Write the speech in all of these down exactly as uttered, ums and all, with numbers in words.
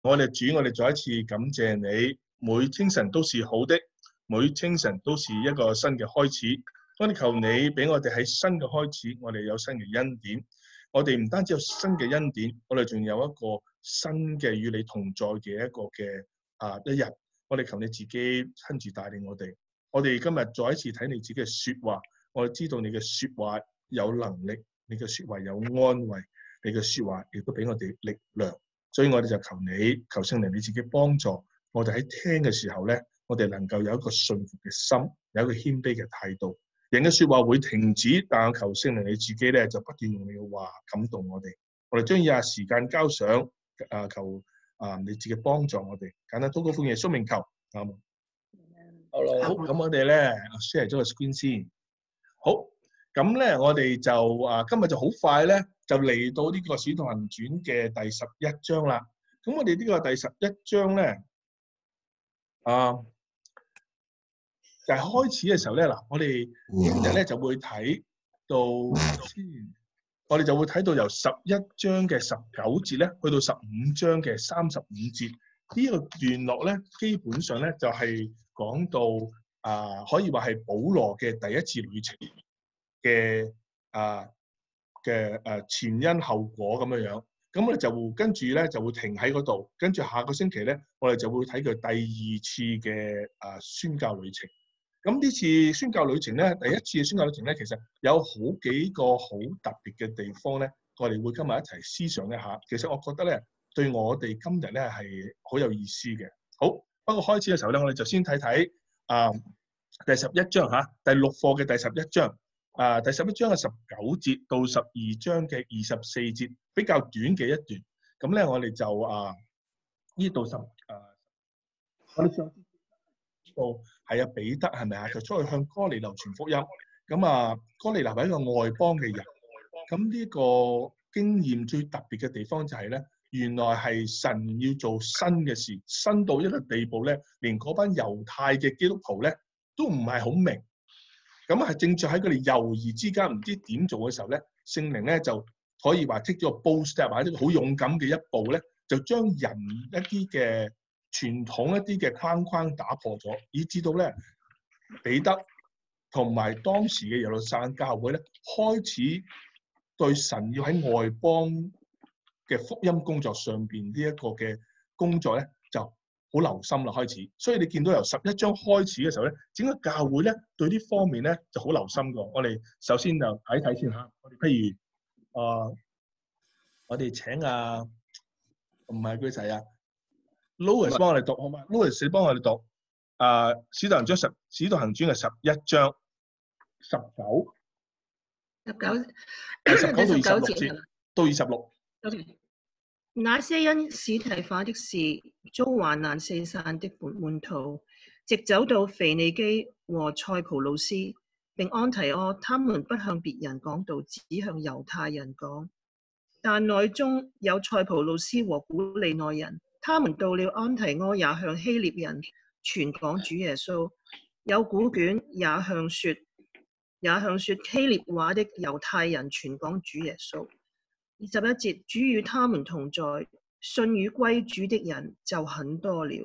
我哋主，我哋再一次感謝你，每清晨都是好的，每清晨都是一個新嘅開始。我哋求你俾我哋喺新嘅開始，我哋有新嘅恩典。我哋唔單止有新嘅恩典，我哋仲有一個新嘅與你同在嘅一個嘅啊一日。我哋求你自己親自帶領我哋。我哋今日再一次睇你自己嘅說話，我哋知道你嘅說話有能力，你嘅說話有安慰，你嘅說話亦都俾我哋力量。所以我哋就求你，求聖靈你自己幫助我哋喺聽嘅時候咧，我哋能夠有一個信服嘅心，有一個謙卑嘅態度。人嘅說話會停止，但係求聖靈你自己咧就不斷用你嘅話感動我哋。我哋將以下時間交上，啊求啊你自己幫助我哋。簡單禱告奉耶穌名求，啱冇？好啦，好，咁我哋咧 share 咗個 screen 先。好，咁咧我哋就啊今日就好快咧。就嚟到呢個《使徒行傳》嘅第十一章啦。咁我哋呢個第十一章咧，啊，就係、是、開始嘅時候咧，嗱，我哋今日咧就會睇到先，我哋就會睇到由十一章嘅十九節咧，去到十五章嘅三十五節呢、這個段落咧，基本上咧就係講到啊，可以話係保羅嘅第一次旅程嘅啊。嘅誒前因後果咁樣樣，咁我哋就跟住咧就會停喺嗰度，跟住下個星期咧，我哋就會睇佢第二次嘅誒宣教旅程。咁呢次宣教旅程咧，第一次嘅宣教旅程咧，其實有好幾個好特別嘅地方咧，我哋會今日一齊思想一下。其實我覺得咧，對我哋今日咧係好有意思嘅。好，不過開始嘅時候咧，我哋就先睇睇啊第十一章嚇，第六課嘅第十一章。啊，第十一章嘅十九節到十二章嘅二十四節比較短嘅一段，咁咧我哋就啊呢度十啊，我哋上次到係啊彼得係咪啊？就出去向哥尼流傳福音，咁啊哥尼流係一個外邦嘅人，咁呢個經驗最特別嘅地方就係咧，原來係神要做新嘅事，新到一個地步咧，連嗰班猶太嘅基督徒咧都唔係好明。咁係正在喺佢哋猶豫之間，唔知點做嘅時候咧，聖靈咧就可以話 take 咗個 bold step，或者好勇敢嘅一步咧，就將人一啲嘅傳統一啲嘅框框打破咗，以至到咧彼得同埋當時嘅耶路撒冷教會咧，開始對神要喺外邦嘅福音工作上邊呢一個嘅工作咧就好留心啦，開始，所以你見到由十一章開始嘅時候咧，整個教會咧對呢方面咧就好留心㗎。我哋首先就睇睇先嚇。我哋譬如啊、呃，我哋請啊，唔係佢仔啊 ，Louis 幫我哋讀好嘛 ？Louis 你幫我哋讀啊，《使徒行傳》十，使徒行傳嘅十一章十九， 十九， 十九到二十六節，到二十六。 Okay. 那些因司提反的事遭患難四散的門徒，直走到腓尼基和塞浦路斯，並安提阿，他們不向別人講道，只向猶太人講。但內中有塞浦路斯和古利奈人，他們到了安提阿，也向希臘人傳講主耶穌。有古卷也向說，也向說希臘話的猶太人傳講主耶穌。二十一節，主與他們同在，信與歸主的人就很多了。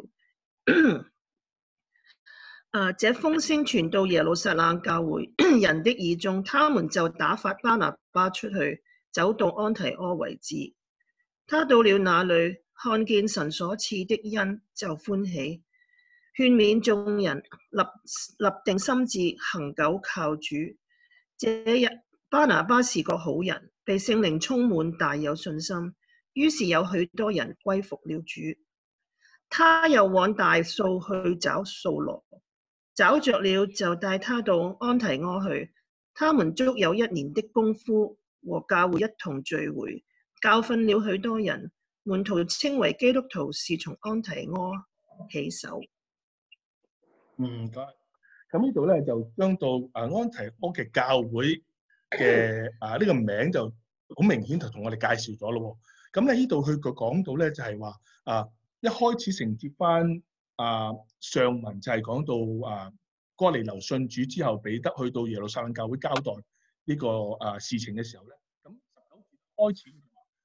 啊，這風聲傳到耶路撒冷教會人的耳中，他們就打發巴拿巴出去，走到安提阿為止。他到了那裏，看見神所賜的恩，就歡喜，勸勉眾人立立定心志，恆久靠主。這日巴拿巴是個好人，被聖靈充滿，大有信心，於是有許多人歸服了主。他又往大數去找掃羅，找着了就帶他到安提阿去。他們足有一年的功夫，和教會一同聚會，教訓了許多人。門徒稱為基督徒是從安提阿起手。 嗯，咁呢度咧就將到啊安提阿嘅教會嘅啊呢、這個名就好明顯就同我哋介紹咗咯。咁咧呢度佢個講到咧就係話啊一開始承接翻啊上文就係講到啊哥尼流信主之後，彼得去到耶路撒冷教會交代呢個啊事情嘅時候咧，咁十九節開始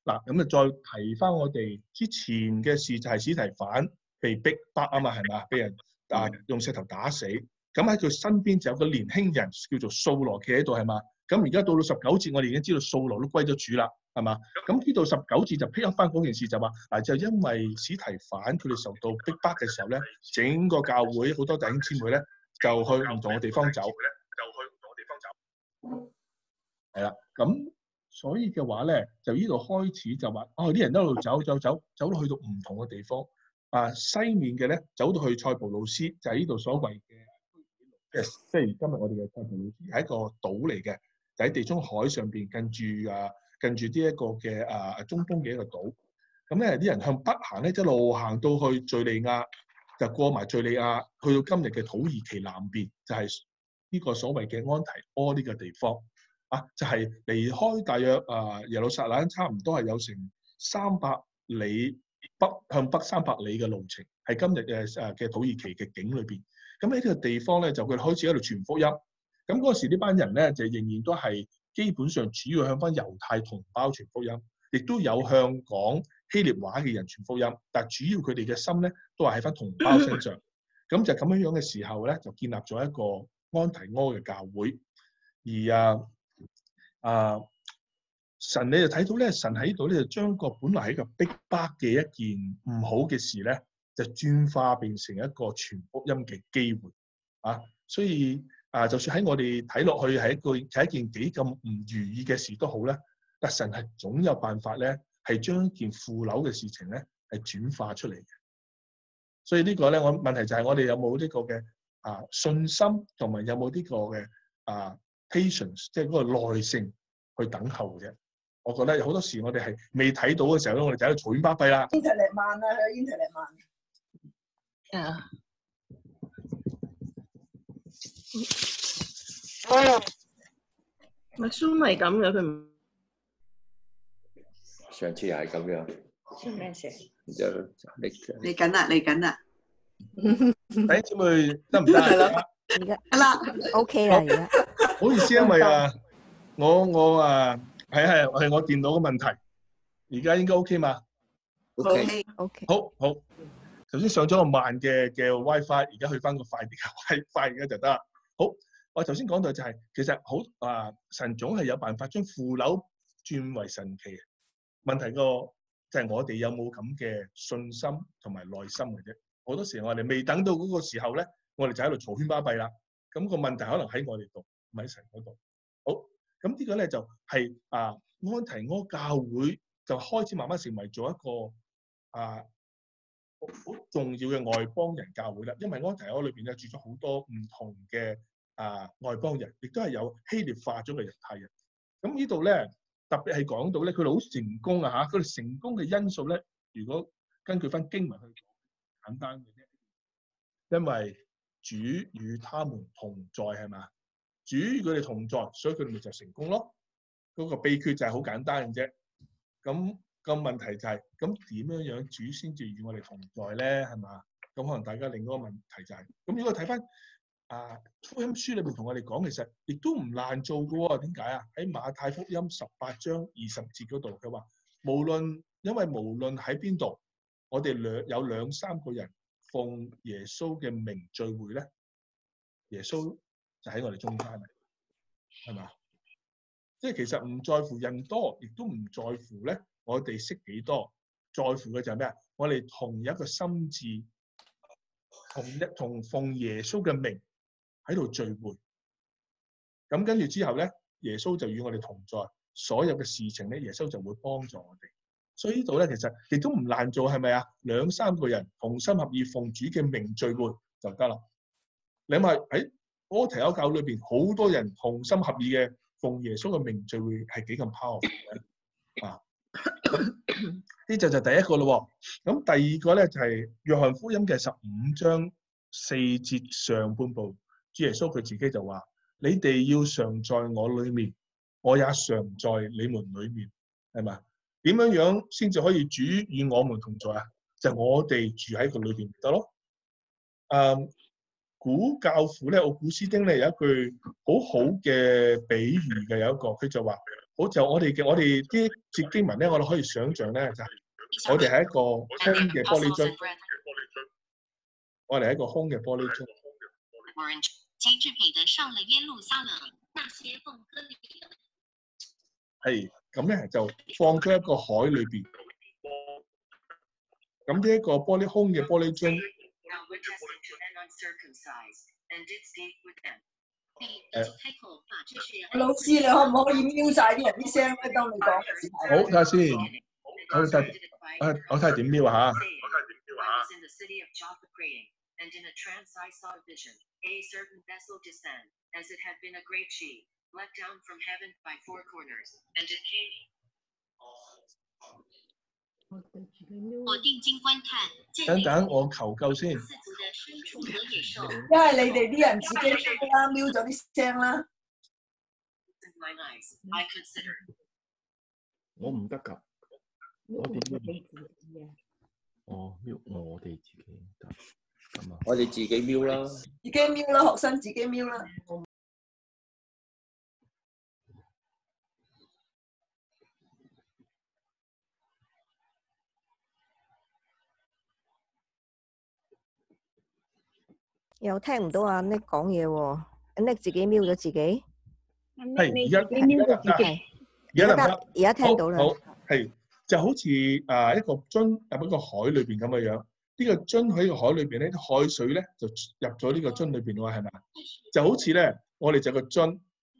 嗱，咁就再提翻我哋之前嘅事，就係司提反被逼迫啊嘛，係嘛？俾人啊用石頭打死。咁喺佢身邊就有個年輕人叫做掃羅企喺度，係嘛？咁而家到到十九節，我哋已經知道掃羅都歸咗主啦，係嘛？咁呢度十九節就披up翻嗰件事，就話嗱，就因為司提反佢哋受到逼迫嘅時候咧，整個教會好多弟兄姊妹咧就去唔同嘅地方走，就去唔同嘅地方走。係啦，咁所以嘅話咧，就呢度開始就話，哦，啲人一路走走走走到去到唔同嘅地方。啊，西面嘅咧走到去塞浦路斯，就係呢度所謂嘅，即係今日我哋嘅塞浦路斯係一個島嚟嘅，就喺地中海上邊，近住啊近住呢一個嘅啊中東嘅一個島。咁咧啲人向北行咧，一路行到去敍利亞，就過埋敍利亞，去到今日嘅土耳其南邊，就係、是、呢個所謂嘅安提阿呢個地方。啊，就係、是、離開大約啊耶路撒冷差唔多係有成三百里北向北三百里嘅路程，係今日嘅誒嘅土耳其嘅境裏邊。咁喺呢個地方咧，就佢開始喺度傳福音。咁嗰時呢班人咧就仍然都係基本上主要向翻猶太同胞傳福音，亦都有向講希臘話嘅人傳福音，但係主要佢哋嘅心咧都係喺翻同胞身上。咁就咁樣樣嘅時候咧，就建立咗一個安提阿嘅教會。而啊啊神你就睇到咧，神喺度咧就將個本來係一個逼迫嘅一件唔好嘅事咧，就轉化變成一個傳福音嘅機會啊！所以啊，就算喺我哋睇落去係一個係一件幾咁唔如意嘅事都好咧，但神係總有辦法咧，係將一件腐朽嘅事情咧係轉化出嚟嘅。所以呢個咧，我問題就係我哋有冇呢個嘅啊信心，同埋有冇呢個嘅啊 patience， 即係嗰個耐性去等候嘅啫。我覺得有好多時我哋係未睇到嘅時候咧，我哋就喺度嘈喧巴閉啦。 Internet 慢啊，佢 Internet 慢。 啊，咪 Zoom 係咁嘅，佢唔上次又係咁樣。 出咩事？ 就你嚟緊啦，嚟緊啦。 弟兄姊妹得唔得啊？ 而家得啦 OK 啦，而家唔好意思，因為啊，我我啊係係係我電腦嘅問題，而家應該 OK 嘛？ OK， OK。 好好，頭先上咗個慢嘅嘅 WiFi，而家去翻個快啲嘅 WiFi 而家就得啦。好，我頭先講到就係、是、其實好啊，神總係有辦法將腐朽轉為神奇。問題個就係我哋有冇咁嘅信心同埋耐心嘅啫。好多時我哋未等到嗰個時候咧，我哋就喺度嘈喧巴閉啦。咁、個問題可能喺我哋度，唔喺神嗰度。好，咁呢個咧就係、是、啊安提阿教會就開始慢慢成為咗一個啊好重要嘅外邦人教會啦。因為安提阿裏邊咧住咗好多唔同嘅啊外邦人，亦都係有希臘化咗嘅猶太人。咁呢度咧特別係講到咧，佢哋好成功啊嚇！佢哋成功嘅因素咧，如果根據翻經文去講，簡單嘅啫，因為主與他們同在係嘛？主與佢哋同在，所以佢哋咪就成功咯。嗰、那個秘訣就係好簡單嘅啫。咁、那個問題就係、是，咁點樣樣主先至與我哋同在咧？係嘛？咁可能大家另一個問題就係、是，咁如果睇翻啊福音書裏邊同我哋講，其實亦都唔難做嘅喎。點解啊？喺馬太福音十八章二十節嗰度，佢話無論因為無論喺邊度，我哋兩有兩三個人奉耶穌嘅名聚會咧，耶穌就喺我哋中間嚟，係嘛？即係其實唔在乎人多，亦都唔在乎咧我哋識幾多，在乎嘅就係咩啊？我哋同一個心志，同一同奉耶穌嘅名喺度聚會。咁跟住之後咧，耶穌就與我哋同在，所有嘅事情咧，耶穌就會幫助我哋。所以呢度咧，其實亦都唔難做，係咪啊？兩三個人同心合意奉主嘅名聚會就得啦。你諗下喺安提阿教裏邊，好多人同心合意嘅奉耶穌嘅名聚會，係幾咁 powerful 嘅啊？呢就就第一個咯。咁第二個咧就係約翰福音嘅十五章四節上半部，主耶穌佢自己就話：你哋要常在我裏面，我也常在你們裏面，係嘛？點樣樣先至可以主與我們同在啊？就係、我哋住喺個裏邊得咯。誒，古教父咧，奧古斯丁咧有一句好好嘅比喻嘅，有一個佢就話： 好就我哋嘅我哋啲節經文咧，我哋可以想像咧，就係、我哋係一個空嘅玻璃樽，我哋係一個空嘅玻璃樽。 機制彼得上了耶路撒冷，那些奉割禮的係咁咧，就放咗一個海裏邊。咁呢一個玻璃空嘅玻璃樽，誒、 老師，你可唔可以瞄晒啲人啲聲咧？當你講嘅時候。 好睇下先，好睇，啊，我睇下點瞄啊嚇。 And in a trance I saw a vision, a certain vessel descend, as it had been a great sheet, let down from heaven by four corners, and it came. 我定睛觀看， 等等，我求救先。 四足的牲畜和野獸。 因為你哋啲人自己啦，瞄咗啲聲啦。 My eyes, I considered. 我唔得㗎，我點瞄？哦，瞄我哋自己得。 咁啊！ 我哋自己瞄啦， 自己瞄啦，學生自己瞄啦。 又聽唔到阿 Nick 講嘢喎 ，Nick 自己瞄咗自己。 係而家自己瞄咗自己。 而家得唔得？ 而家聽到啦。 好，係就好似啊一個樽入一個海裏邊咁嘅樣。 呢個樽喺個海裏邊咧，啲海水咧就入咗呢個樽裏邊喎，係咪啊？就好似咧，我哋就個樽。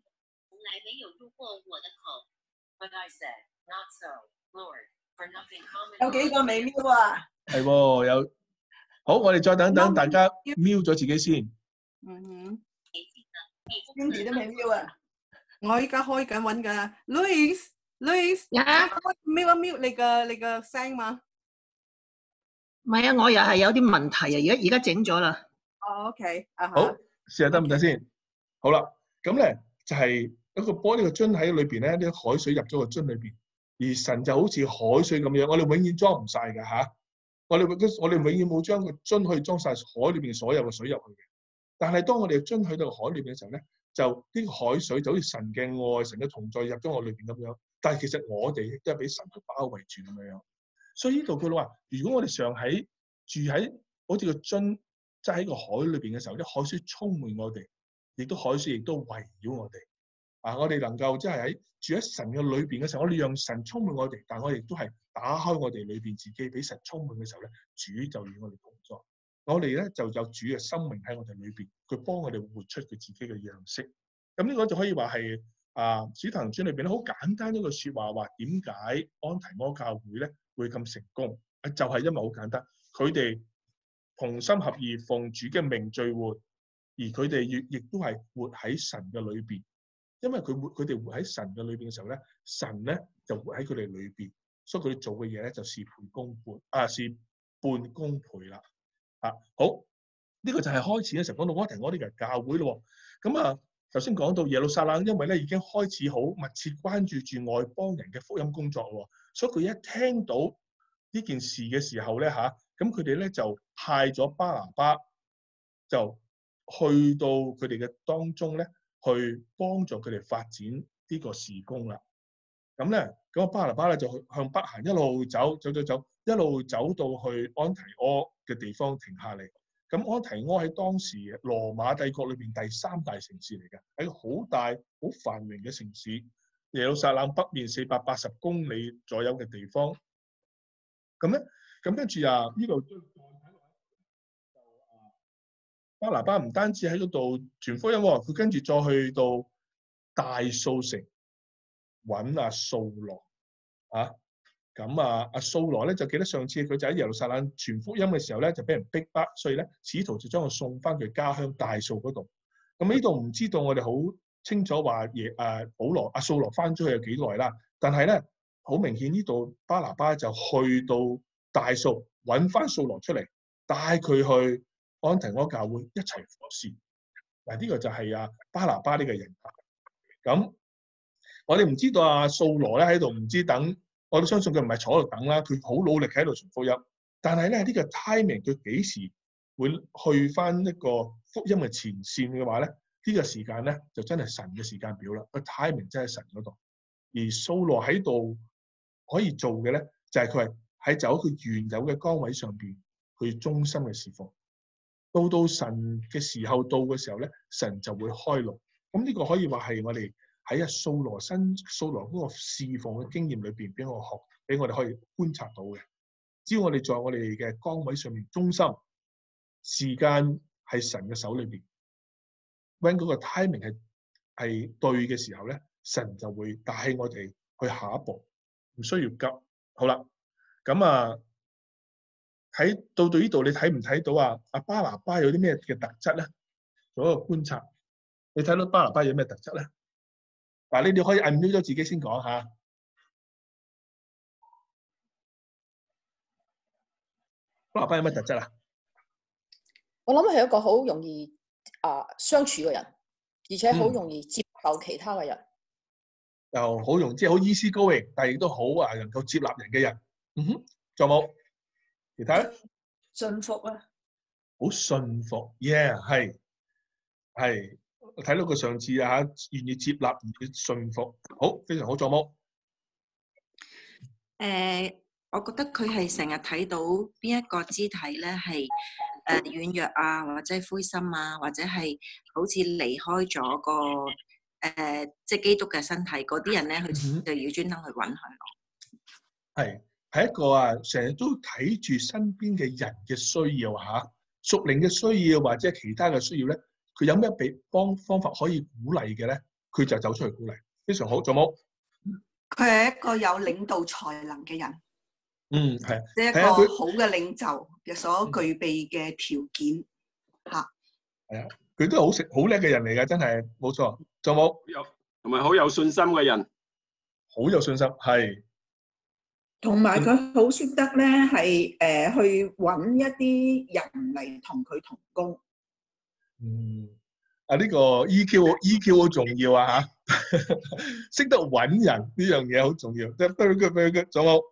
有幾個未瞄啊？ 係喎，有。好，我哋再等等大家瞄咗自己先。 嗯哼。 跟住都未瞄啊！ 我依家開緊揾㗎 ，Louis，Louis， 瞄一瞄你個你個聲嘛？ 唔係啊，我又係有啲問題啊！而家而家整咗啦。 哦 ，OK，啊好，試下得唔得先？好啦，咁咧就係一個玻璃個樽喺裏邊咧，啲海水入咗個樽裏邊，而神就好似海水咁樣，我哋永遠裝唔晒㗎嚇。我哋我哋永遠冇將個樽可以裝晒海裏邊所有嘅水入去嘅。但係當我哋樽去到海裏邊嘅時候咧，就呢個海水就好似神嘅愛、神嘅同在入咗我裏邊咁樣。但係其實我哋亦都係俾神去包圍住咁樣。 所以呢度佢話：如果我哋常喺住喺好似個樽擠喺個海裏邊嘅時候，啲海水充滿我哋，亦都海水亦都圍繞我哋。啊，我哋能夠即係喺住喺神嘅裏邊嘅時候，我哋讓神充滿我哋，但我哋亦都係打開我哋裏邊自己，俾神充滿嘅時候咧，主就與我哋同在。我哋咧就有主嘅生命喺我哋裏邊，佢幫我哋活出佢自己嘅樣式。咁呢個就可以話係啊《使徒行傳》裏邊咧好簡單一個説話，話點解安提摩教會咧會咁成功？就係、是、因為好簡單，佢哋同心合意奉主嘅名聚會，而佢哋亦亦都係活喺神嘅裏邊。因為佢活佢哋活喺神嘅裏邊嘅時候咧，神咧就活喺佢哋裏邊，所以佢哋做嘅嘢咧就事倍功半啊，事半功倍啦。啊，好，呢、這個就係開始嘅時候講到安提摩呢個教會咯。咁啊，頭先講到耶路撒冷，因為咧已經開始好密切關注住外邦人嘅福音工作喎，所以佢一聽到呢件事嘅時候咧嚇，咁佢哋咧就派咗巴拿巴，就去到佢哋嘅當中咧，去幫助佢哋發展呢個事工啦。咁咧，咁巴拿巴咧就去向北行，一路走走走走，一路走到去安提阿嘅地方停下嚟。咁安提阿喺當時羅馬帝國裏邊第三大城市嚟嘅，係一個好大好繁榮嘅城市。耶路撒冷北面四百八十公里左右嘅地方。咁咧，咁跟住啊，呢度巴拿巴唔單止喺嗰度傳福音喎，佢跟住再去到大數城揾阿掃羅啊。咁啊，阿掃羅咧就記得上次佢就喺耶路撒冷傳福音嘅時候咧，就俾人逼迫，所以咧使徒就將佢送翻佢家鄉大數嗰度。咁呢度唔知道我哋好清楚話耶誒保羅阿掃羅翻咗去有幾耐啦，但係咧好明顯呢度巴拿巴就去到大數揾翻掃羅出嚟，帶佢去安提阿教會一齊服侍。嗱，呢個就係阿巴拿巴呢個人。咁我哋唔知道阿掃羅咧喺度唔知等。我都相信佢唔係坐喺度等啦，佢好努力喺度傳福音。但係咧呢個 timing 佢幾時會去翻一個福音嘅前線嘅話咧，呢個時間咧就真係神嘅時間表啦。個 timing 真係神嗰度。 而掃羅喺度可以做嘅咧，就係佢係喺走佢原有嘅崗位上邊去忠心嘅侍奉。到到神嘅時候到嘅時候咧，神就會開路。咁呢個可以話係我哋喺阿掃羅身掃羅嗰個侍奉嘅經驗裏邊，俾我學，俾我哋可以觀察到嘅。只要我哋在我哋嘅崗位上面忠心，時間喺神嘅手裏邊。when 嗰個 timing 係係對嘅時候咧，神就會帶我哋去下一步，唔需要急。好啦，咁啊睇到到呢度，你睇唔睇到啊？阿巴拿巴有啲咩嘅特質咧？做一個觀察，你睇到巴拿巴有咩特質咧？嗱，你哋可以 unmute 咗自己先講下。巴拿巴有咩特質啊？ 我諗係一個好容易啊相處嘅人，而且好容易接受其他嘅人， 又好容易即係好 easy going，但係亦都好啊能夠接納人嘅人。嗯哼，仲有冇其他咧？ 信服啊， 好信服 ，yeah 係係，我睇到佢上次啊嚇，願意接納，願意信服，好非常好。仲有冇？ 誒，我覺得佢係成日睇到邊一個肢體咧係誒軟弱啊，或者灰心啊，或者係好似離開咗個誒、呃、即係基督嘅身體嗰啲人咧，佢就要專登去揾佢咯。 係係一個啊，成日都睇住身邊嘅人嘅需要嚇，屬靈嘅需要或者其他嘅需要咧，佢有咩俾幫方法可以鼓勵嘅咧？佢就走出去鼓勵，非常好。仲有冇？ 佢係一個有領導才能嘅人， 嗯係， 即係一個好嘅領袖嘅所具備嘅條件嚇。 係啊，佢都係好食好叻嘅人嚟㗎，真係冇錯。仲有冇？ 有同埋好有信心嘅人， 好有信心係。 同埋佢好識得咧，係誒去揾一啲人嚟同佢同工。 嗯，啊呢個 E Q E Q 好重要啊嚇，識得揾人呢樣嘢好重要。即係對佢對佢仲有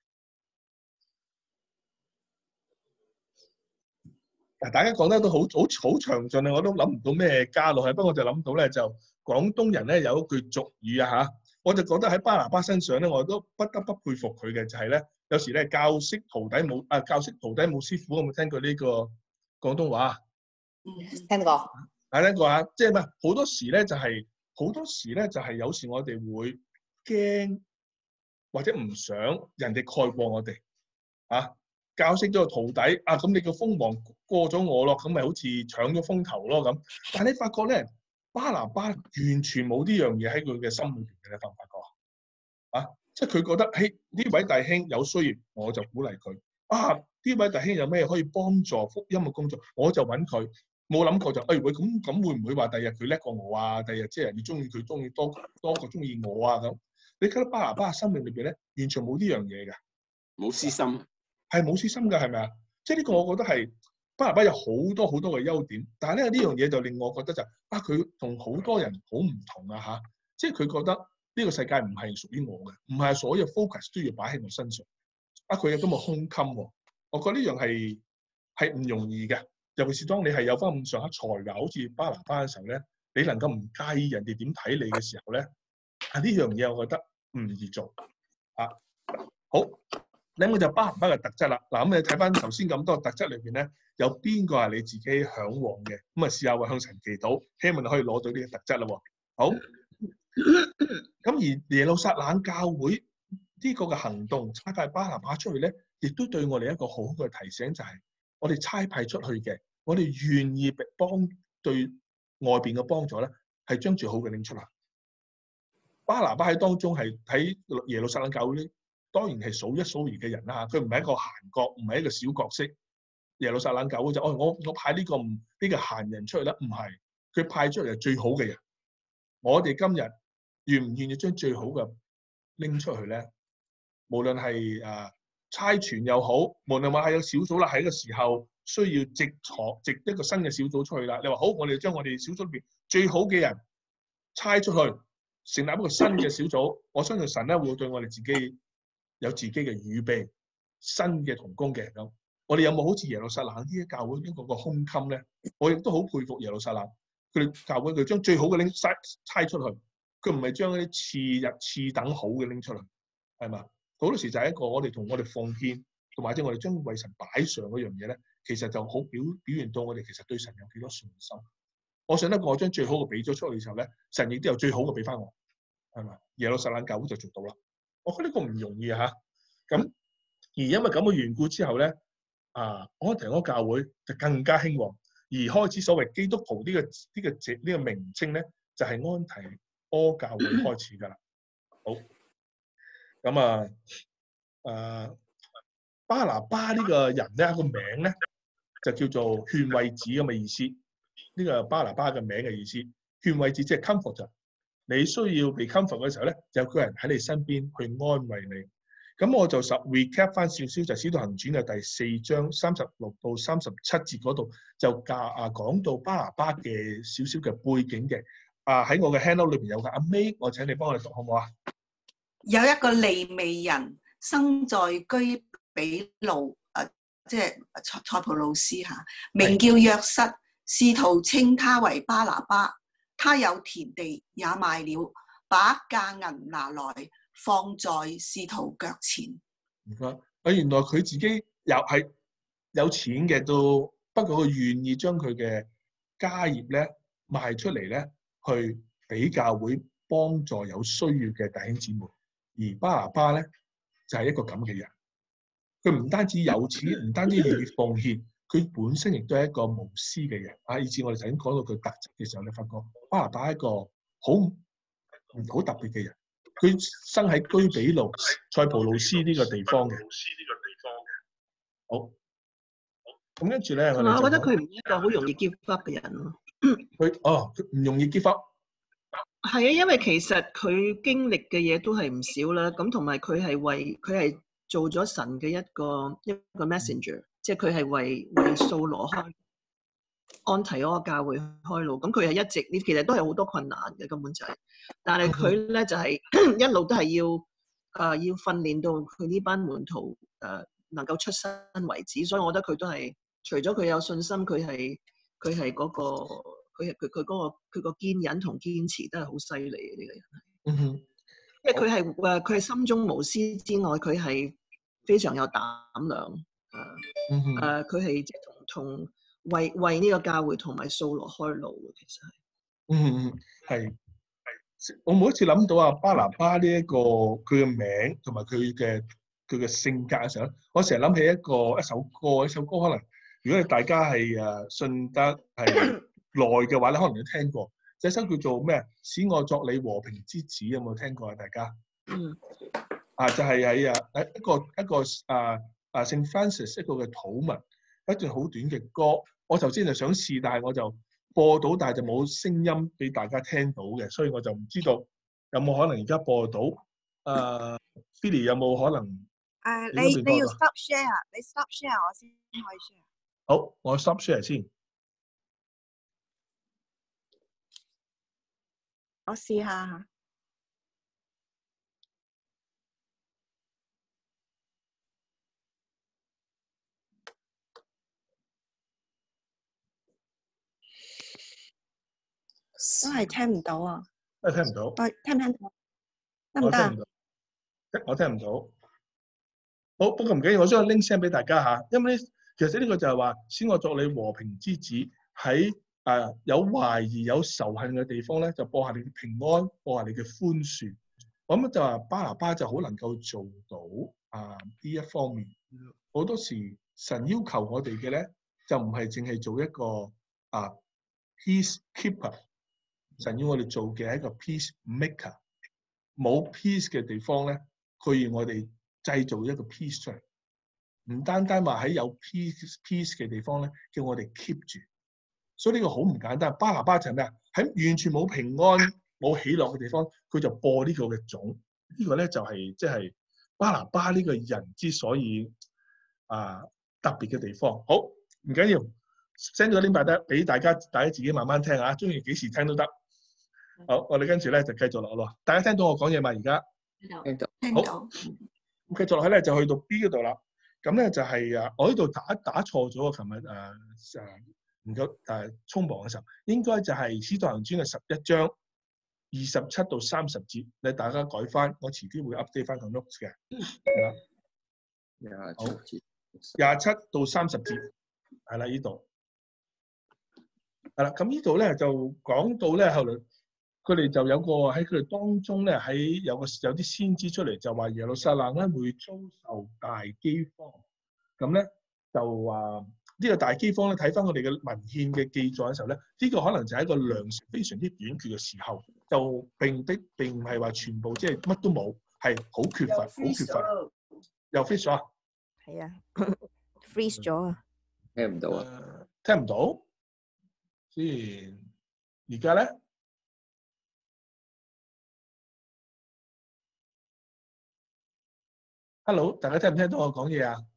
嗱，大家講得都好好好詳盡啊，我都諗唔到咩加落去。不過我就諗到咧，就廣東人咧有一句俗語啊嚇。我就覺得喺巴拿巴身上咧，我都不得不佩服佢嘅就係咧，有時咧教識徒弟冇啊，教識徒弟冇師傅。有冇聽過呢個廣東話啊？ 聽過。 啊聽過啊，即係咩？好多時咧就係好多時咧就係有時我哋會驚或者唔想人哋蓋過我哋啊。教識咗個徒弟啊，咁你個鋒芒過咗我咯，咁咪好似搶咗風頭咯咁。但係你發覺咧，巴拿巴完全冇呢樣嘢喺佢嘅心裏邊嘅，你發唔發覺啊？即係佢覺得，嘿呢位弟兄有需要，我就鼓勵佢。啊呢位弟兄有咩可以幫助福音嘅工作，我就揾佢。冇諗過就，哎喂，咁咁會唔會話第日佢叻過我啊？第日即係人哋中意佢中意多多過中意我啊咁？你覺得巴拿巴嘅生命裏邊咧，完全冇呢樣嘢嘅， 冇私心， 係冇私心㗎，係咪啊？即係呢個我覺得係。巴拿巴有好多好多嘅優點，但係咧呢樣嘢就令我覺得就啊佢同好多人好唔同啊嚇！即係佢覺得呢個世界唔係屬於我嘅，唔係所有 focus 都要擺喺我身上。啊佢有咁嘅胸襟喎，我覺得呢樣係係唔容易嘅，尤其是當你係有翻咁上下才華，好似巴拿巴嘅時候咧，你能夠唔介意人哋點睇你嘅時候咧，啊呢樣嘢我覺得唔易做啊。好。另外就巴拿巴嘅特質啦，嗱咁你睇翻頭先咁多特質裏邊咧，有邊個係你自己嚮往嘅？咁啊試下話向神祈禱，希望你可以攞到呢個特質啦喎。好，咁而耶路撒冷教會呢個嘅行動差派巴拿巴出去咧，亦都對我哋一個好好嘅提醒，就係我哋差派出去嘅，我哋願意幫對外邊嘅幫助咧，係將最好嘅拎出嚟。巴拿巴喺當中係喺耶路撒冷教會咧。當然係數一數二嘅人啦嚇，佢唔係一個閒角，唔係一個小角色。耶路撒冷教會就哦，我我派呢個唔呢個閒人出去啦，唔係，佢派出嚟係最好嘅人。我哋今日願唔願意將最好嘅拎出去咧？無論係誒差傳又好，無論話係有小組啦，喺個時候需要直坐直一個新嘅小組出去啦。你話好，我哋將我哋小組裏邊最好嘅人差出去，成立一個新嘅小組。我相信神咧會對我哋自己。有自己嘅預備，新嘅同工嘅咁，我哋有冇好似耶路撒冷呢啲教會一個個胸襟咧？我亦都好佩服耶路撒冷，佢哋教會佢將最好嘅拎差差出去， 佢唔係將嗰啲次日次等好嘅拎出嚟，係嘛？好多時就係一個我哋同我哋奉獻，同埋即係我哋將為神擺上嗰樣嘢咧，其實就好表表現到我哋其實對神有幾多信心。我想得過我將最好嘅俾咗出去嘅時候咧，神亦都有最好嘅俾翻我，係嘛？耶路撒冷教會就做到啦。我覺得呢個唔容易啊嚇。咁而因為咁嘅緣故之後咧，啊安提阿教會就更加興旺，而開始所謂基督徒呢、呢個呢、呢個字呢、呢個名稱咧，就係、是、安提阿教會開始㗎啦。好，咁啊誒巴拿巴呢個人咧個名咧就叫做勸慰子咁嘅意思。呢、呢個巴拿巴嘅名嘅意思，勸慰子即係 comforter。你需要被 comfort 嘅時候咧，就有個人喺你身邊去安慰你。咁我就實 recap 翻少少，就係《使徒行傳》嘅第四章三十六到三十七節嗰度，就教啊講到巴拿巴嘅少少嘅背景嘅。啊喺我嘅 handout 裏邊有嘅，阿 May，我請你幫我哋讀好唔好啊？ 有一個利未人生在居比路，誒、即係塞塞浦路斯嚇，名叫約瑟，使徒稱他為巴拿巴。他有田地，也賣了，把價銀拿來放在使徒腳前。 唔該，啊原來佢自己又係有錢嘅都，不過佢願意將佢嘅家業咧賣出嚟咧，去俾教會幫助有需要嘅弟兄姊妹。而巴拿巴咧就係、是、一個咁嘅人，佢唔單止有錢，唔單止願意奉獻。佢本身亦都係一個無私嘅人啊！以至我哋頭先講到佢特質嘅時候，你發覺巴拿巴係一個好好特別嘅人。佢生喺居比路塞浦路斯呢個地方嘅。好，咁跟住咧，我哋我覺得佢唔係一個好容易 give up 嘅人咯。 佢哦，佢唔容易 give up。 係啊，因為其實佢經歷嘅嘢都係唔少啦。咁同埋佢係為佢係做咗神嘅一個一個 messenger。嗯，即係佢係為為掃羅開安提阿教會開路，咁佢係一直，你其實都係好多困難嘅根本就係、是，但係佢咧就係、是、一路都係要誒、呃、要訓練到佢呢班門徒誒、呃、能夠出身為止，所以我覺得佢都係除咗佢有信心，佢係佢係嗰個佢係佢佢嗰個佢個堅忍同堅持都係好犀利嘅呢個人。 嗯哼， 因為佢係誒佢係心中無私之外，佢係非常有膽量。誒誒，佢係即係同同為為呢個教會同埋掃羅開路嘅，其實係。 嗯嗯，係係。我每一次諗到阿巴拿巴呢、這、一個佢嘅名同埋佢嘅佢嘅性格嘅時候，我成日諗起一個一首歌，一首歌可能如果你大家係誒信得係耐嘅話咧，可能都聽過。這首叫做咩？使我作你和平之子，有冇聽過啊？大家？ 嗯。 啊，就係喺啊誒一個一個啊。啊，聖 Francis 一個嘅禱文，一段好短嘅歌。我頭先就想試，但係我就播到，但係就冇聲音俾大家聽到嘅，所以我就唔知道有冇可能而家播到。誒、uh, ，Billy 有冇可能？誒、 uh, 你你要 stop share， 你 stop share 我先可以 share。 好，我 stop share 先。 我試下嚇。都係聽唔到啊！ 都係聽唔到。 喂，聽唔聽到？得唔得啊？ 我聽唔到。好，不過唔緊要，我將個 link send 俾大家嚇。因為咧，其實呢個就係話，使我作你和平之子，喺誒、呃、有懷疑、有仇恨嘅地方咧，就播下你嘅平安，播下你嘅寬恕。咁就話巴拿巴就好能夠做到啊呢一方面。好多時神要求我哋嘅咧，就唔係淨係做一個啊 peace keeper。神要我哋做嘅係一個 peace maker，冇 peace 嘅地方咧，佢要我哋製造一個 peace 出嚟。唔單單話喺有 peace peace 嘅地方咧，叫我哋 keep 住。所以呢個好唔簡單。巴拿巴就係咩啊？喺完全冇平安、冇喜樂嘅地方，佢就播呢個嘅種。這個、呢個咧就係即係巴拿巴呢個人之所以啊特別嘅地方。好，唔緊要 ，send 咗啲俾俾大家，大家自己慢慢聽下，中意幾時聽都得。好，我哋跟住咧就繼續落咯。大家聽到我講嘢嘛？而家聽到，聽到。好， 咁繼續落去咧，就去到 B 嗰度啦。咁咧就係啊，我呢度打打錯咗啊！琴日誒誒唔夠誒匆忙嘅時候，應該就係《使徒行傳》嘅十一章二十七到三十節，你大家改翻，我遲啲會 update 翻個 notes 嘅，係啦。 廿好， 七節， 廿七到三十節，係啦，呢度係啦。咁呢度咧就講到咧，後來佢哋就有個喺佢哋當中咧，喺有個有啲先知出嚟就話耶路撒冷咧會遭受大饑荒。咁咧就話呢個大饑荒咧，睇翻我哋嘅文獻嘅記載嘅時候咧，呢個可能就係一個糧食非常之短缺嘅時候，就並的並唔係話全部即係乜都冇，係好缺乏，好缺乏。又 freeze 咗啊？ 係啊，freeze 咗啊！ 聽唔到啊？ 聽唔到？先，而家咧 ，hello， 大家聽唔聽到我講嘢啊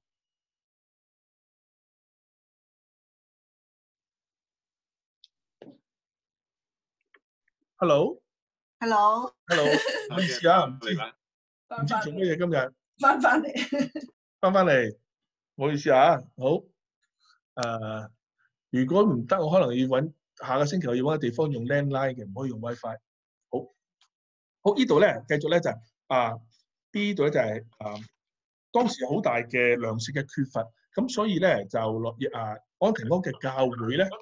？Hello，hello， Hello， 唔好意思啊，唔知唔知做乜嘢今日。 翻返嚟， 翻返嚟，唔好意思啊，好，誒、呃，如果唔得，我可能要揾下個星期我要揾個地方用 landline 嘅，唔可以用 WiFi。好，好呢度咧，繼續咧就係、啊，呢度咧就係、是、啊，當時好大嘅糧食嘅缺乏，咁所以咧就落啊安提阿嘅教會咧，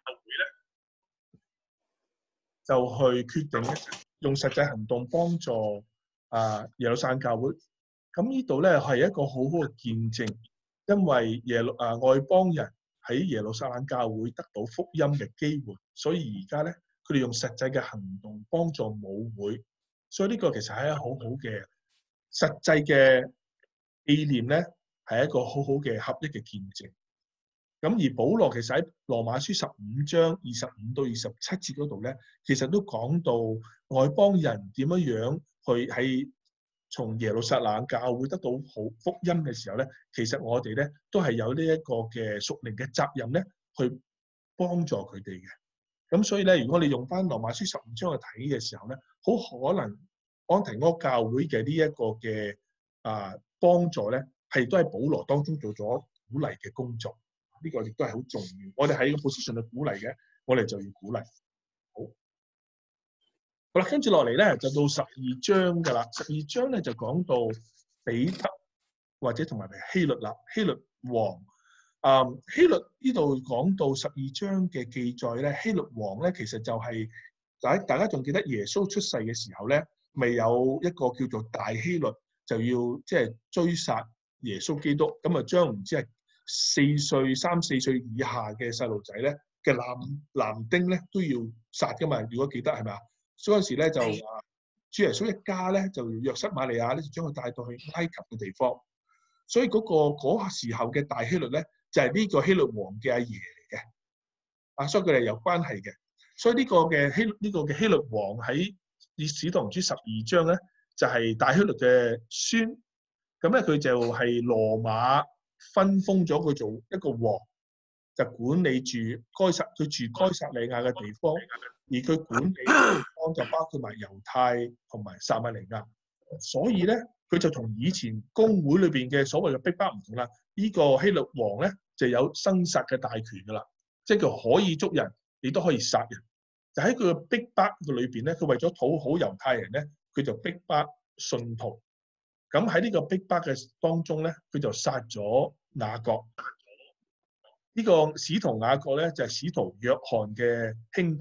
就去決定咧用實際行動幫助啊耶路撒冷教會。咁呢度咧係一個好好嘅見證，因為耶路啊外邦人喺耶路撒冷教會得到福音嘅機會，所以而家咧佢哋用實際嘅行動幫助母會，所以呢個其實係一個好好嘅實際嘅紀念咧，係一個好好嘅合一嘅見證。咁而保羅其實喺羅馬書十五章二十五到二十七節嗰度咧，其實都講到外邦人點樣樣去喺從耶路撒冷教會得到好福音嘅時候咧，其實我哋咧都係有呢一個嘅屬靈嘅責任咧，去幫助佢哋嘅。咁所以咧，如果你用翻羅馬書十五章去睇嘅時候咧，好可能安提阿教會嘅呢一個嘅啊幫助咧，係都喺保羅當中做咗鼓勵嘅工作。呢個亦都係好重要。我哋喺個 position 去鼓勵嘅，我哋就要鼓勵。好。好啦，跟住落嚟咧就到十二章㗎啦。十二章咧就講到彼得或者同埋希律啦，希律王。啊、嗯，希律呢度講到十二章嘅記載咧，希律王咧其實就係大大家仲記得耶穌出世嘅時候咧，咪有一個叫做大希律，就要即係追殺耶穌基督，咁啊將唔知係四歲、三四歲以下嘅細路仔咧嘅男男丁咧都要殺㗎嘛？如果記得係咪啊？所以嗰陣時咧就話主耶穌一家咧就約瑟瑪利亞咧就將佢帶到去埃及嘅地方，所以嗰、嗰個嗰時候嘅大希律咧就係、是、呢個希律王嘅阿爺嚟嘅，啊，所以佢哋有關係嘅。所以呢個嘅希呢、呢個嘅希律王喺《使徒行傳》十二章咧就係、是、大希律嘅孫，咁咧佢就係羅馬分封咗佢做一個王，就管理住該撒佢住該撒利亞嘅地方，而佢管理嘅地方就包括埋猶太同埋撒瑪利亞，所以咧佢就同以前公會裏邊嘅所謂嘅逼迫唔同啦。呢、這個希律王咧就有生殺嘅大權噶啦，即係佢可以捉人，亦都可以殺人。就喺佢嘅逼迫嘅裏邊咧，佢為咗討好猶太人咧，佢就逼迫信徒。咁喺呢個逼迫嘅當中咧，佢就殺咗雅各。呢、這個使徒雅各咧就係、是、使徒約翰嘅兄弟。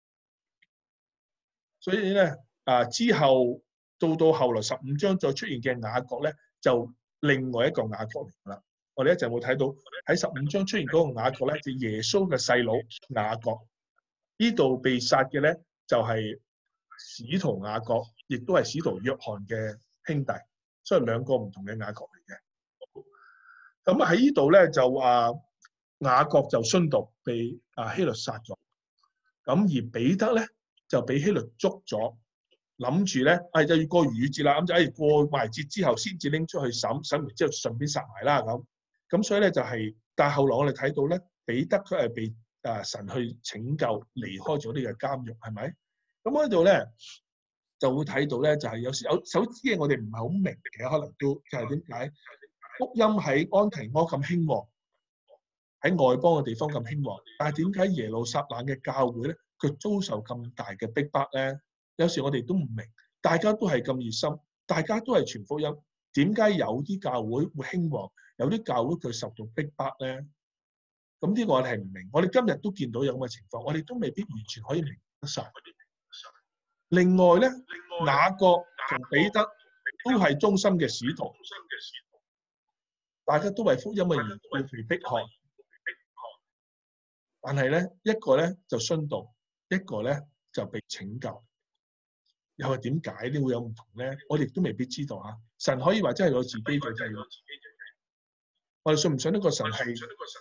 所以咧啊，之後到到後來十五章再出現嘅雅各咧，就另外一個雅各嚟㗎啦。我哋一陣會睇到喺十五章出現嗰個雅各咧，就耶穌嘅細佬雅各。呢度被殺嘅咧就係、是、使徒雅各，亦都係使徒約翰嘅兄弟。所以兩個唔同嘅雅各嚟嘅。咁喺呢度咧就啊雅各就殉道，被啊希律殺咗。咁而彼得咧就俾希律捉咗，諗住咧誒就要過逾越節啦，咁就誒過埋節之後先至拎出去審，審完之後順便殺埋啦咁。咁所以咧就係、是，但係後來我哋睇到咧，彼得佢係被啊神去拯救，離開咗呢個監獄，係咪？咁喺度咧。就會睇到咧，就係有時有首啲嘢我哋唔係好明嘅，可能都就係點解福音喺安提阿咁興旺，喺外邦嘅地方咁興旺，但係點解耶路撒冷嘅教會咧，佢遭受咁大嘅逼迫咧？ 有時我哋都唔明，大家都係咁熱心，大家都係傳福音，點解有啲教會會興旺，有啲教會佢受到逼迫咧？咁呢個我哋係唔明。我哋今日都見到有咁嘅情況，我哋都未必完全可以明得晒。另外咧，雅各同彼得都係忠心嘅使徒，大家都為福音嘅緣故被迫害。但係咧，一個咧就殉道，一個咧就被拯救。又係點解呢會有唔同咧？我哋都未必知道嚇。神可以話真係有自己嘅計劃。我哋信唔信呢個神係？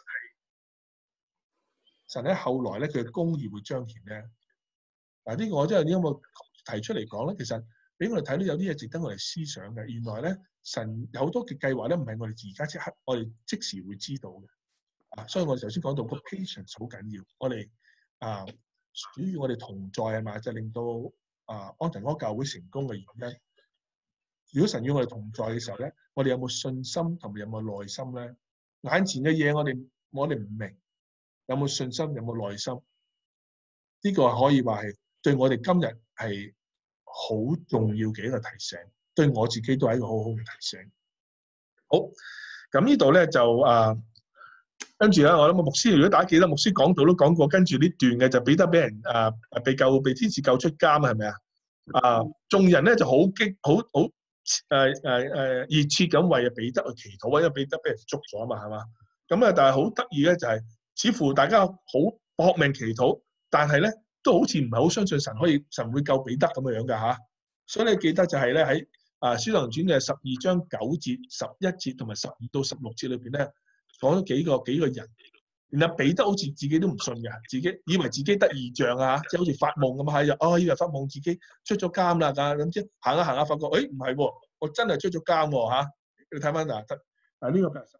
神喺後來咧，佢嘅公義會彰顯咧。嗱，呢個我真係點解提出嚟講咧？其實俾我哋睇到有啲嘢值得我哋思想嘅。原來咧，神有好多嘅計劃咧，唔係我哋而家即刻，我哋即時會知道嘅。啊，所以我哋頭先講到個 patience 好緊要。我哋啊，主要我哋同在係嘛，就令到啊安提阿教會成功嘅原因。如果神與我哋同在嘅時候咧，我哋有冇信心同埋有冇耐心咧？眼前嘅嘢我哋我哋唔明，有冇信心？有冇耐心？呢個可以話係對我哋今日係好重要嘅一個提醒，對我自己都係一個好好嘅提醒。好，咁呢度咧就啊，跟住咧，我諗個牧師，如果大家記得牧師講到都講過，跟住呢段嘅就彼得俾人啊被救，被天使救出監，係咪啊？啊，眾人咧就好激，好好誒誒誒熱切咁為彼得去祈禱，因為彼得俾人捉咗啊嘛，係嘛？咁啊，但係好得意咧，就係似乎大家好搏命祈禱，但係咧都好似唔係好相信神可以神會救彼得咁嘅樣㗎嚇。所以你記得就係咧喺啊《使徒行傳》嘅十二章九節、十一節同埋十二到十六節裏邊咧，講咗幾個幾個人，然後彼得好似自己都唔信嘅，自己以為自己得異象啊，即係好似發夢咁啊，係啊，以為發夢自己出咗監啦㗎，咁即係行下行下發覺，誒唔係喎，我真係出咗監喎嚇。你睇翻嗱，得嗱呢個。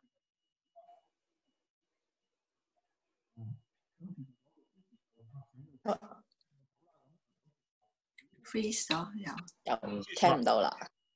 freeze 咗又又聽唔到啦。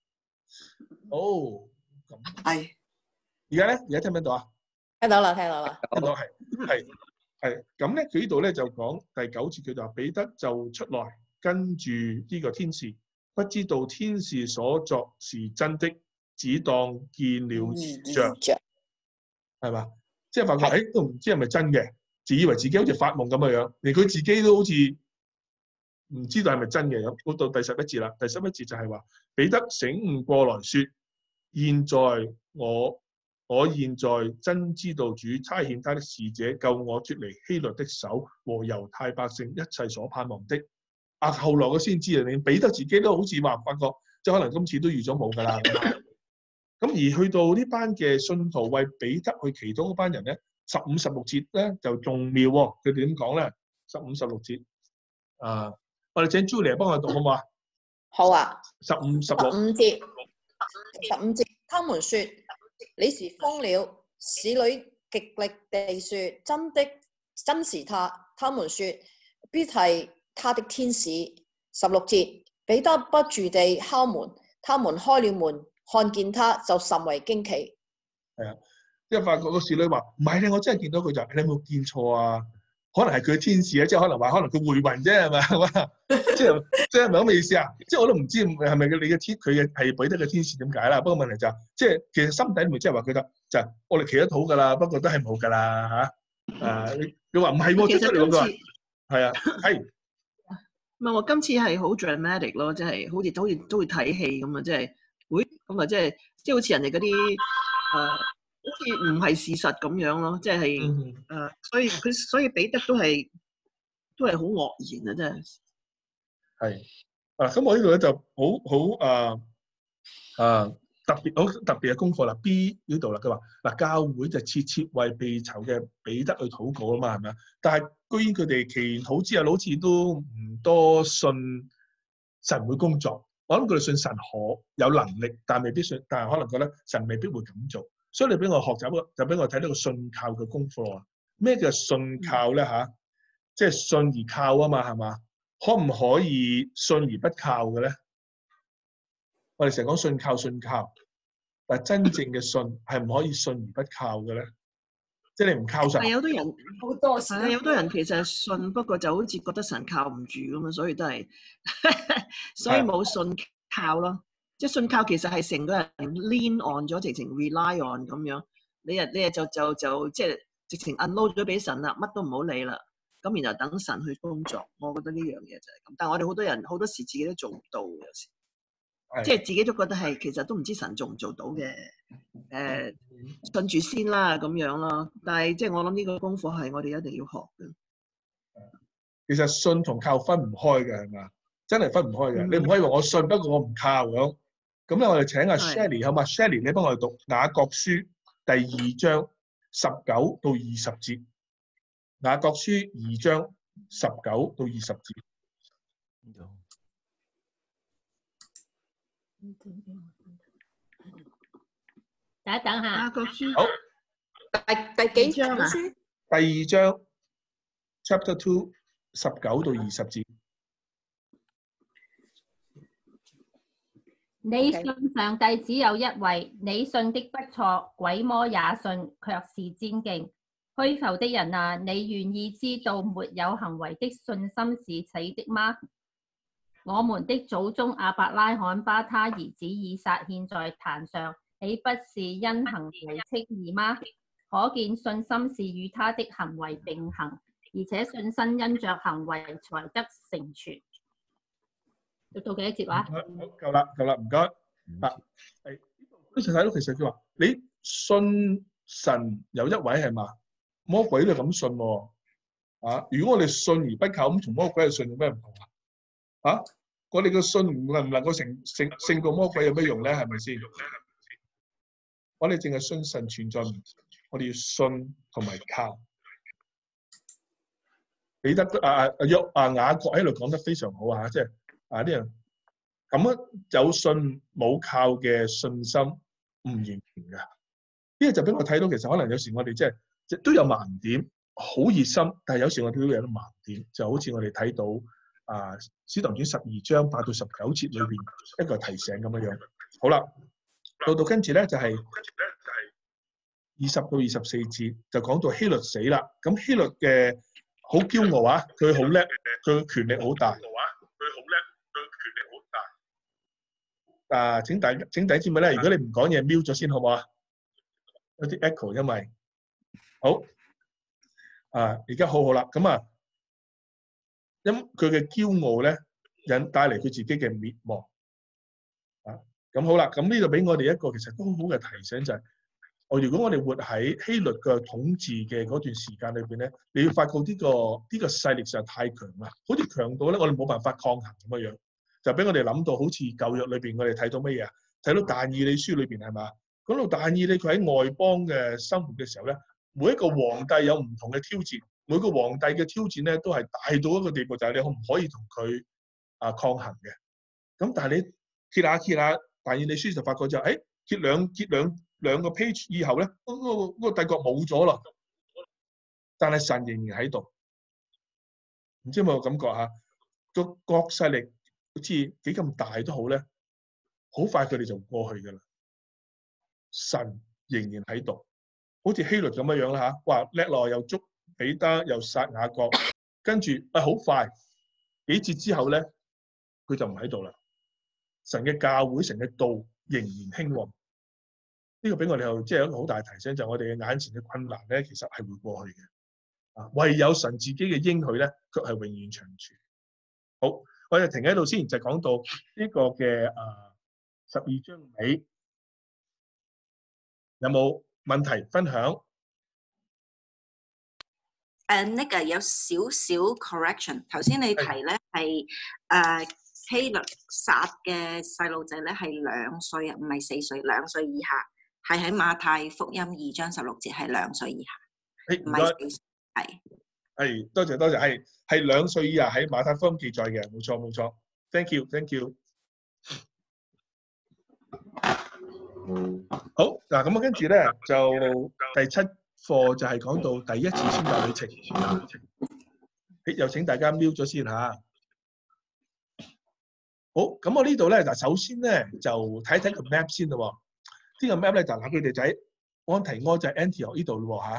哦， 係。 而家咧，而家聽唔聽到啊？ 聽到啦，聽到啦。 聽到係係係咁咧，佢呢度咧就講第九節，佢就話彼得就出來跟住呢個天使，不知道天使所作是真的，只當見了異象，係嘛？即係發覺誒都唔知係咪真嘅，自以為自己好似發夢咁嘅樣，連佢自己都好似唔知道係咪真嘅咁。到第十一節啦，第十一節就係話彼得醒悟過來說：現在我我現在真知道主差遣他的使者救我脫離希律的手和猶太百姓一切所盼望的。啊，後來我先知啊，連彼得自己都好似話發覺，即係可能今次都預咗冇㗎啦。咁而去到呢班嘅信徒為彼得去祈禱嗰班人咧，十五十六節咧就仲妙喎。佢哋點講咧？十五十六節啊，我哋請 Julie 幫我讀好唔好啊？ 好啊。 十五十六。 十五節，十五節，他們說你是瘋了。使女極力地說真的，真是他。他們說必係他的天使。十六節，彼得不住地敲門，他們開了門。看見他就甚為驚奇。 係啊，因為發覺個侍女話唔係咧，我真係見到佢就，你有冇見錯啊？可能係佢嘅天使啊，即係可能話可能佢回魂啫，係咪？係嘛？即係即係係咪咁嘅意思啊？即係我都唔知係咪你嘅天，佢嘅係彼得嘅天使點解啦？不過問題就係、是，即係其實心底裏面即係話佢得就係我哋祈得到㗎啦，不過都係冇㗎啦嚇。啊，你話唔係喎，出咗嚟嗰個係啊，係。 唔係我今次係好 dramatic 咯，即係好似好似都會睇戲咁啊，即係。會咁啊，即係即係好似人哋嗰啲誒，好似唔係事實咁樣咯，即係誒、呃，所以佢所以彼得都係都係好愕然啊，真係。係啊，咁我呢度咧就好好誒誒特別好特別嘅功課啦。B 呢度啦，佢話嗱，教會就切切為被囚嘅彼得去禱告啊嘛，係咪啊？但係居然佢哋祈禱之後，好似都唔多信神會工作。我諗佢哋信神可有能力，但係未必信，但係可能覺得神未必會咁做。所以你俾我學習，就俾我睇到個信靠嘅功課啊！咩叫信靠咧？吓，即係信而靠啊嘛，係嘛？可唔可以信而不靠嘅咧？我哋成日講信靠信靠，但係真正嘅信係唔可以信而不靠嘅咧？ 即係你唔靠神。 係有啲人好多時係啊，有啲人其實係信，不過就好似覺得神靠唔住咁嘛，所以都係，所以冇信靠咯。即係信靠其實係成個人 lean on 咗，直情 rely on 咁樣。你日你日就就就即係直情 unload 咗俾神啦，乜都唔好理啦。咁然後等神去工作，我覺得呢樣嘢就係咁。但係我哋好多人好多時自己都做唔到嘅，有時即係自己都覺得係，其實都唔知神做唔做到嘅。誒、呃，信住先啦，咁樣咯。但係即係我諗呢個功課係我哋一定要學嘅。 其實信同靠分唔開嘅係嘛？真係分唔開嘅。 嗯、 你唔可以話我信，不過我唔靠咁。咁咧，我哋請阿 Shelly 好嘛 ？Shelly，你幫我哋讀雅各書第二章十九到二十節。雅各書二章十九到二十節。 等一等下。 雅各書好。 第第幾章啊？ 第二章 Chapter Two 十九到二十節。 你信上帝只有一位，你信的不錯，鬼魔也信，卻是尊敬。虛浮的人啊，你願意知道沒有行為的信心是死的嗎？我們的祖宗亞伯拉罕把他兒子以撒獻在壇上，豈不是因行為稱義嗎？可見信心是與他的行為並行，而且信心因着行為才得成全。讀到幾多節話？ 好，夠啦，夠啦，唔該。啊，係呢次睇到其實佢話你信神有一位係嘛？魔鬼都咁信喎。啊，如果我哋信而不靠，咁同魔鬼嘅信有咩唔同啊？啊，我哋嘅信唔能唔能夠成勝勝過魔鬼有咩用咧？係咪先？我哋淨係信神存在，我哋要信同埋靠。彼得啊啊約啊雅各喺度講得非常好啊，即係。啊！呢樣咁樣有信冇靠嘅信心唔完全㗎。呢個就俾我睇到，其實可能有時我哋即係即都有盲點，好熱心，但係有時我哋都有啲盲點，就好似我哋睇到啊《使徒行傳》十二章八到十九節裏邊一個提醒咁樣樣。好啦，到到跟住咧就係二十到二十四節，就講到希律死啦。咁希律嘅好驕傲啊，佢好叻，佢嘅權力好大。啊！請大請大家知唔知咧？如果你唔講嘢，mute咗先好唔好啊？有啲 echo， 因為好啊，而家好好啦。咁啊，因佢嘅驕傲咧，引帶嚟佢自己嘅滅亡啊。咁好啦，咁呢度俾我哋一個其實都好好嘅提醒，就係我如果我哋活喺希律嘅統治嘅嗰段時間裏邊咧，你要發覺呢個呢個勢力實在太強啦，好似強到咧我哋冇辦法抗衡咁樣樣。就俾我哋諗到，好似舊約裏邊，我哋睇到乜嘢啊？睇到但以理書裏邊係嘛？講到但以理佢喺外邦嘅生活嘅時候咧，每一個皇帝有唔同嘅挑戰，每個皇帝嘅挑戰咧都係大到一個地步，就係你可唔可以同佢啊抗衡嘅？咁但係你揭下揭下但以理書就發覺就誒揭兩揭兩兩個 page 以後咧，嗰個嗰個帝國冇咗啦，但係神仍然喺度，唔知有冇感覺嚇？個國勢力好似幾咁大都好咧，好快佢哋就過去噶啦。神仍然喺度，好似希律咁樣樣啦嚇，哇叻落又捉彼得又殺雅各，跟住啊好快幾節之後咧，佢就唔喺度啦。神嘅教會，神嘅道仍然興旺。呢個俾我哋又即係一個好大嘅提醒，就係我哋嘅眼前嘅困難咧，其實係會過去嘅。啊，唯有神自己嘅應許咧，卻係永遠長存。好。我哋停喺度先，就講到呢個嘅誒十二章尾，有冇問題分享？ 誒，呢個有少少 correction。頭先你提咧係誒希律殺嘅細路仔咧係兩歲啊，唔係四歲，兩歲以下，係喺馬太福音二章十六節係兩歲以下，唔係四歲，係。 係，多謝多謝，係係兩歲以下喺馬太福音記載嘅，冇錯冇錯。Thank you thank you。好嗱，咁啊跟住咧就第七課就係講到第一次宣教旅程。又請大家 mute 咗先嚇。好，咁我呢度咧嗱，首先咧就睇睇個 map 先咯喎。呢個 map 咧就嗱佢哋就喺安提阿就係 Antioch 呢度咯喎嚇。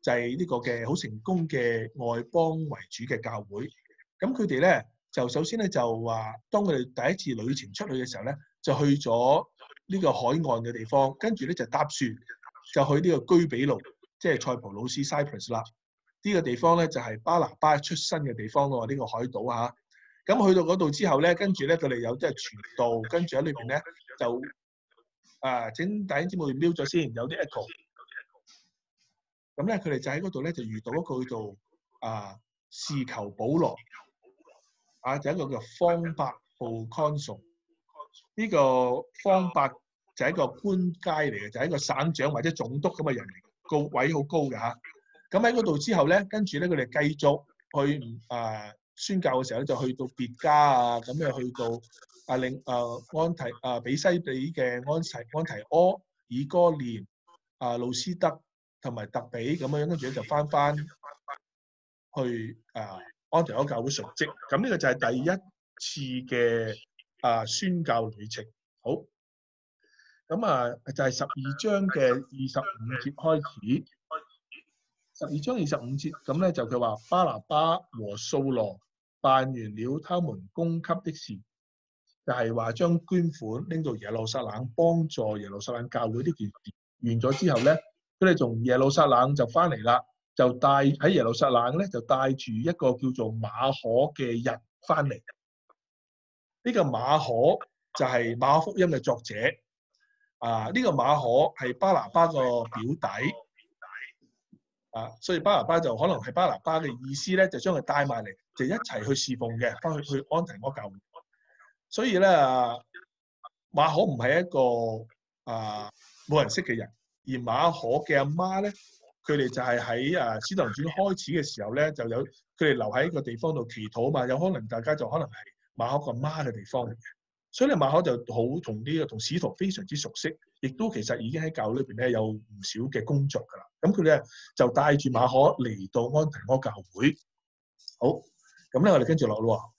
就係呢個嘅好成功嘅外邦為主嘅教會。咁佢哋咧就首先咧就話，當佢哋第一次旅程出去嘅時候咧，就去咗呢個海岸嘅地方，跟住咧就搭船就去呢個居比路，即係塞浦路斯 Cyprus 啦。呢個地方咧就係巴拿巴出生嘅地方喎，呢個海島嚇。咁去到嗰度之後咧，跟住咧佢哋有即係傳道，跟住喺裏邊咧就啊請弟兄姊妹瞄咗先，有啲 echo。咁咧佢哋就喺嗰度咧就遇到一個叫做啊士求保羅啊，就一個叫方伯 proconsul。呢個方伯就係一個官階嚟嘅，就係一個省長或者總督咁嘅人嚟，高位好高嘅嚇。咁喺嗰度之後咧，跟住咧佢哋繼續去啊宣教嘅時候咧，就去到別家啊，咁又去到啊令啊安提啊比西比嘅安提安提阿、以哥念啊路斯德同埋特比咁樣，跟住咧就翻翻去啊安提阿教會述職。咁呢個就係第一次嘅啊宣教旅程。好，咁啊就係十二章嘅二十五節開始。十二章二十五節咁咧就佢話巴拿巴和掃羅辦完了他們供給的事，就係話將捐款拎到耶路撒冷幫助耶路撒冷教會呢件事完咗之後咧，佢哋從耶路撒冷就翻嚟啦，就帶喺耶路撒冷咧就帶住一個叫做馬可嘅人翻嚟。呢個馬可就係馬可福音嘅作者啊，呢個馬可係巴拿巴個表弟。啊，所以巴拿巴就可能係巴拿巴嘅意思咧，就將佢帶埋嚟，就一齊去侍奉嘅，翻去去安提阿教會。所以咧，馬可唔係一個啊冇人識嘅人，而馬可嘅阿媽咧，佢哋就係喺啊使徒行傳開始嘅時候咧，就有佢哋留喺個地方度祈禱啊嘛，有可能大家就可能係馬可個媽嘅地方嚟嘅。所以咧，馬可就好同呢個同使徒非常之熟悉，亦都其實已經喺教會裏邊咧有唔少嘅工作㗎啦。咁佢咧就帶住馬可嚟到安提阿教會。好，咁咧我哋跟住落咯。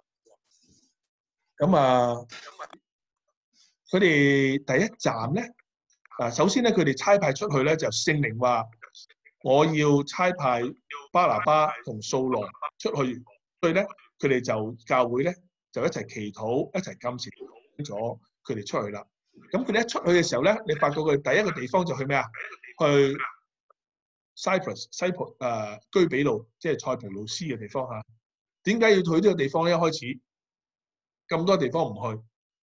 咁啊，佢哋第一站咧，啊首先咧佢哋差派出去咧就聖靈話，我要差派巴拿巴同掃羅出去，所以咧佢哋就教會咧。就一齊祈禱，一齊禁食咗，佢哋出去啦。咁佢哋一出去嘅時候咧，你發覺佢第一個地方就去咩啊？去 Cyprus 西葡誒、呃、居比路，即係塞浦路斯嘅地方嚇。點解要去呢個地方咧？一開始咁多地方唔去，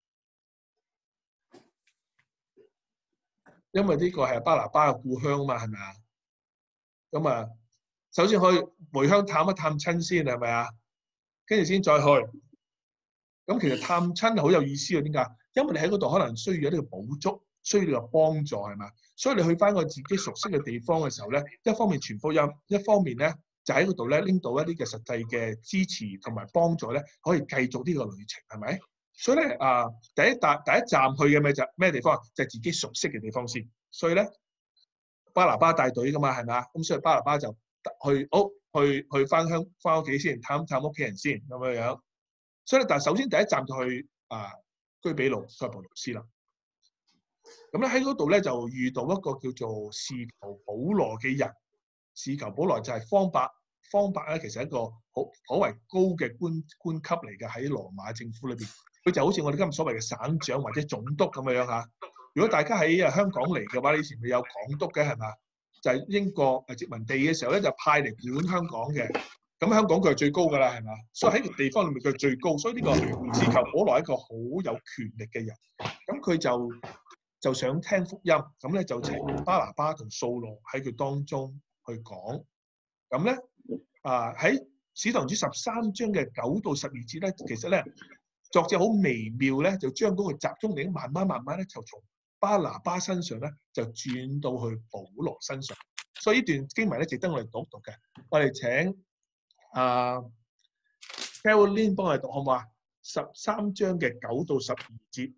因為呢個係巴拿巴嘅故鄉啊嘛，係咪啊？咁啊，首先去回鄉探一探親先，係咪啊？跟住先再去。咁其實探親好有意思啊！點解？因為你喺嗰度可能需要有呢個補足，需要呢個幫助係嘛？所以你去翻個自己熟悉嘅地方嘅時候咧，一方面傳福音，一方面咧就喺嗰度咧拎到一啲嘅實際嘅支持同埋幫助咧，可以繼續呢個旅程係咪？所以咧啊，第一搭第一站去嘅咩就咩地方啊？就係自己熟悉嘅地方先。所以咧，巴拿巴帶隊噶嘛係咪啊？咁所以巴拿巴就去屋去去翻鄉翻屋企先，探探屋企人先咁樣樣。所以但係首先第一站就去啊居比路塞浦路斯啦。咁咧喺嗰度咧就遇到一個叫做士求保羅嘅人。士求保羅就係方伯，方伯咧其實係一個好頗為高嘅官官級嚟嘅，喺羅馬政府裏邊。佢就好似我哋今日所謂嘅省長或者總督咁樣樣嚇。如果大家喺啊香港嚟嘅話，以前咪有港督嘅係嘛？就係、是、英國誒殖民地嘅時候咧，就派嚟管香港嘅。咁香港佢係最高㗎啦，係嘛？所以喺個地方裏面佢係最高，所以呢個士求保羅係一個好有權力嘅人。咁佢就就想聽福音，咁咧就請巴拿巴同掃羅喺佢當中去講。咁咧啊喺使徒行傳十三章嘅九到十二節咧，其實咧作者好微妙咧，就將嗰個集中點慢慢慢慢咧就從巴拿巴身上咧就轉到去保羅身上。所以呢段經文咧值得我哋讀讀嘅。我哋請。啊、uh, ，Caroline 幫我哋讀好唔好啊？十三章嘅九到十二節。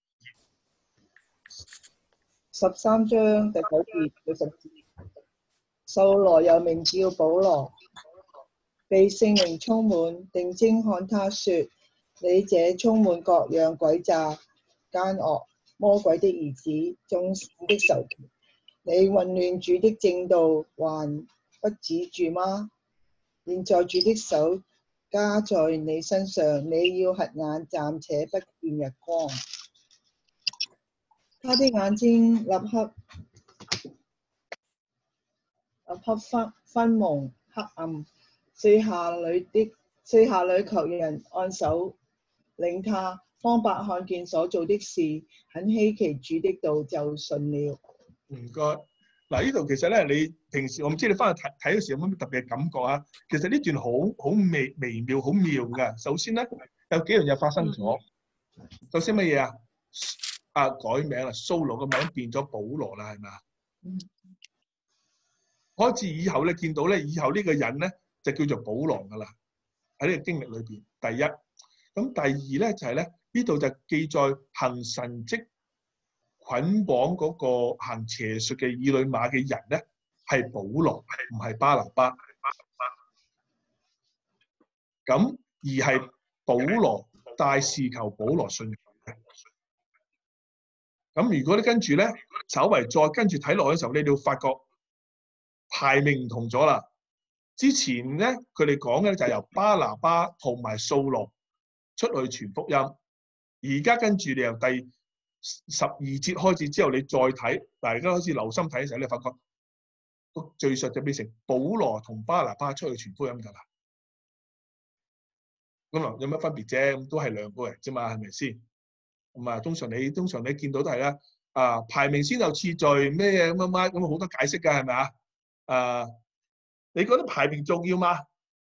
十三章第九節到十節。掃羅又名叫保羅，被聖靈充滿，定睛看他說：你這充滿各樣詭詐、奸惡、魔鬼的兒子，眾神的仇敵，你混亂主的正道，還不止住嗎？現在主的手加在你身上，你要瞎眼，暫且不見日光。他的眼睛立刻立刻昏昏蒙黑暗，四下裏的四下裏求人按手領他，方伯看見所做的事，很稀奇，主的道就信了。 唔該。嗱，呢度其實咧，你平時我唔知你翻去睇睇嗰時有冇乜特別嘅感覺啊？其實呢段好好微微妙、好妙㗎。首先咧，有幾樣嘢發生咗。首先乜嘢啊？啊，改名啦，掃羅個名變咗保羅啦，係咪啊？開始以後咧，見到咧，以後呢個人咧就叫做保羅㗎啦。喺呢個經歷裏邊，第一。咁第二咧就係咧，呢度就記載行神蹟捆綁嗰個行邪術嘅以呂馬嘅人咧，係保羅，唔係巴拿巴。咁而係保羅帶事求保羅信嘅。咁如果你跟住咧，稍為再跟住睇落嘅時候，你哋會發覺排名唔同咗啦。之前咧，佢哋講嘅就係由巴拿巴同埋掃羅出去傳福音。而家跟住你由第十二節開始之後，你再睇，大家開始留心睇嘅時候，你發覺個敘述就變成保羅同巴拿巴出去傳福音㗎啦。咁啊，有乜分別啫？咁都係兩個人啫嘛，係咪先？咁啊，通常你通常你見到都係啦。啊，排名先後次序咩嘢咁乜乜咁好多解釋㗎，係咪啊？啊，你覺得排名重要嗎？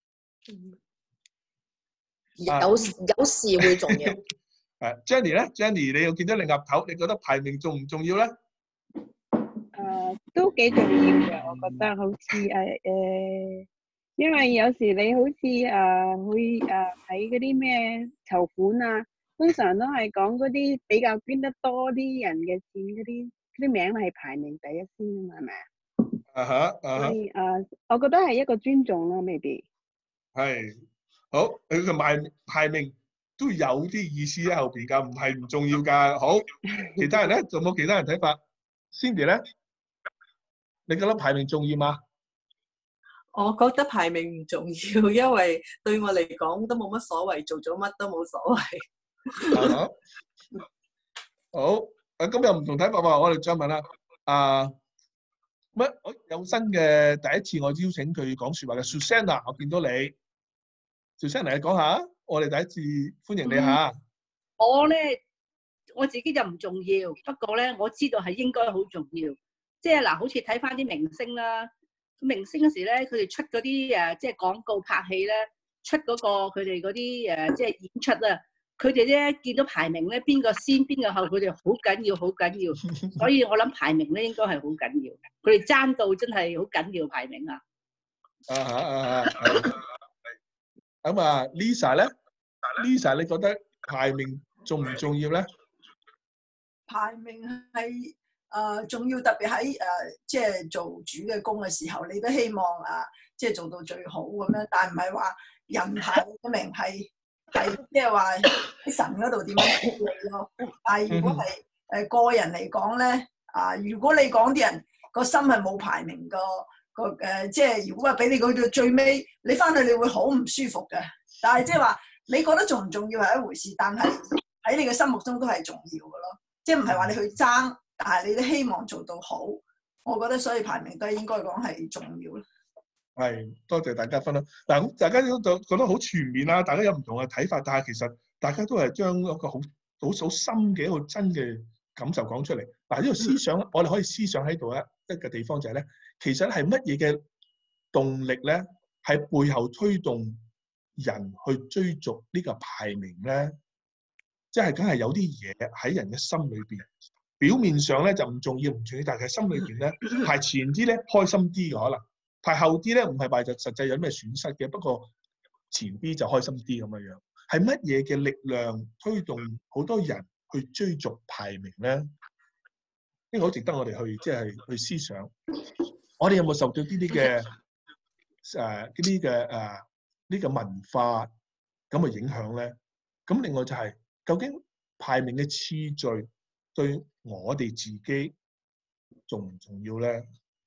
有有時會重要。 誒 Jenny 咧 ，Jenny 你又見到你岌頭，你覺得排名重唔重要咧？ 誒、呃，都幾重要嘅，我覺得好似誒誒，因為有時你好似誒、呃、會誒睇嗰啲咩籌款啊，通常都係講嗰啲比較捐得多啲人嘅錢嗰啲，啲名係排名第一先啊嘛，係咪啊？ 啊哈啊哈。 所以誒、呃，我覺得係一個尊重啦 ，maybe。 係，好，佢嘅排排名都有啲意思喺後邊㗎，唔係唔重要㗎。好，其他人咧，仲有冇其他人睇法 ？Cindy 咧，你覺得排名重要嗎？ 我覺得排名唔重要，因為對我嚟講都冇乜所謂，做咗乜都冇所謂。 啊好，啊咁又唔同睇法喎，我哋再問啦。啊，乜？我有新嘅第一次，我邀請佢講説話嘅 Susanna，我見到你 ，Susanna 你講下，我哋第一次歡迎你嚇。 我咧我自己就唔重要，不過咧我知道係應該好重要。即係嗱，好似睇翻啲明星啦，明星嗰時咧，佢哋出嗰啲誒，即係廣告拍戲咧，出嗰個佢哋嗰啲誒，即係演出啊，佢哋咧見到排名咧，邊個先邊個後，佢哋好緊要，好緊要。所以我諗排名咧應該係好緊要，佢哋爭到真係好緊要排名啊！ 啊哈啊哈，咁啊 Lisa 咧 ，Lisa 你覺得排名重唔重要咧？ 排名係誒、呃、重要，特別喺誒即係做主嘅工嘅時候，你都希望啊，即係做到最好咁樣，但係唔係話人排嘅名係係即係話喺神嗰度點樣處理咯。但係如果係誒、呃、個人嚟講咧，啊，如果你講啲人個心係冇排名個個誒，即係如果話俾你去到最尾，你翻去你會好唔舒服嘅。但係即係話你覺得重唔重要係一回事，但係喺你嘅心目中都係重要嘅咯。即係唔係話你去爭，但係你都希望做到好。我覺得所以排名都應該講係重要咯。 係，多謝大家分享。嗱，咁大家都講得好全面啦，大家有唔同嘅睇法，但係其實大家都係將一個好好好深嘅一個真嘅感受講出嚟。嗱，呢個思想，我哋可以思想喺度咧一個地方就係咧，其實係乜嘢嘅動力咧，喺背後推動人去追逐呢個排名咧？即係梗係有啲嘢喺人嘅心裏邊，表面上咧就唔重要唔重要，但係喺心裏邊咧排前啲咧開心啲嘅可能，排後啲咧唔係話就實際有咩損失嘅，不過前啲就開心啲咁嘅樣。係乜嘢嘅力量推動好多人去追逐排名咧？呢個好值得我哋去即係去思想。我哋有冇受到呢啲嘅誒呢啲嘅誒呢個文化咁嘅影響咧？咁另外就係、是。究竟排名嘅次序對我哋自己重唔重要咧？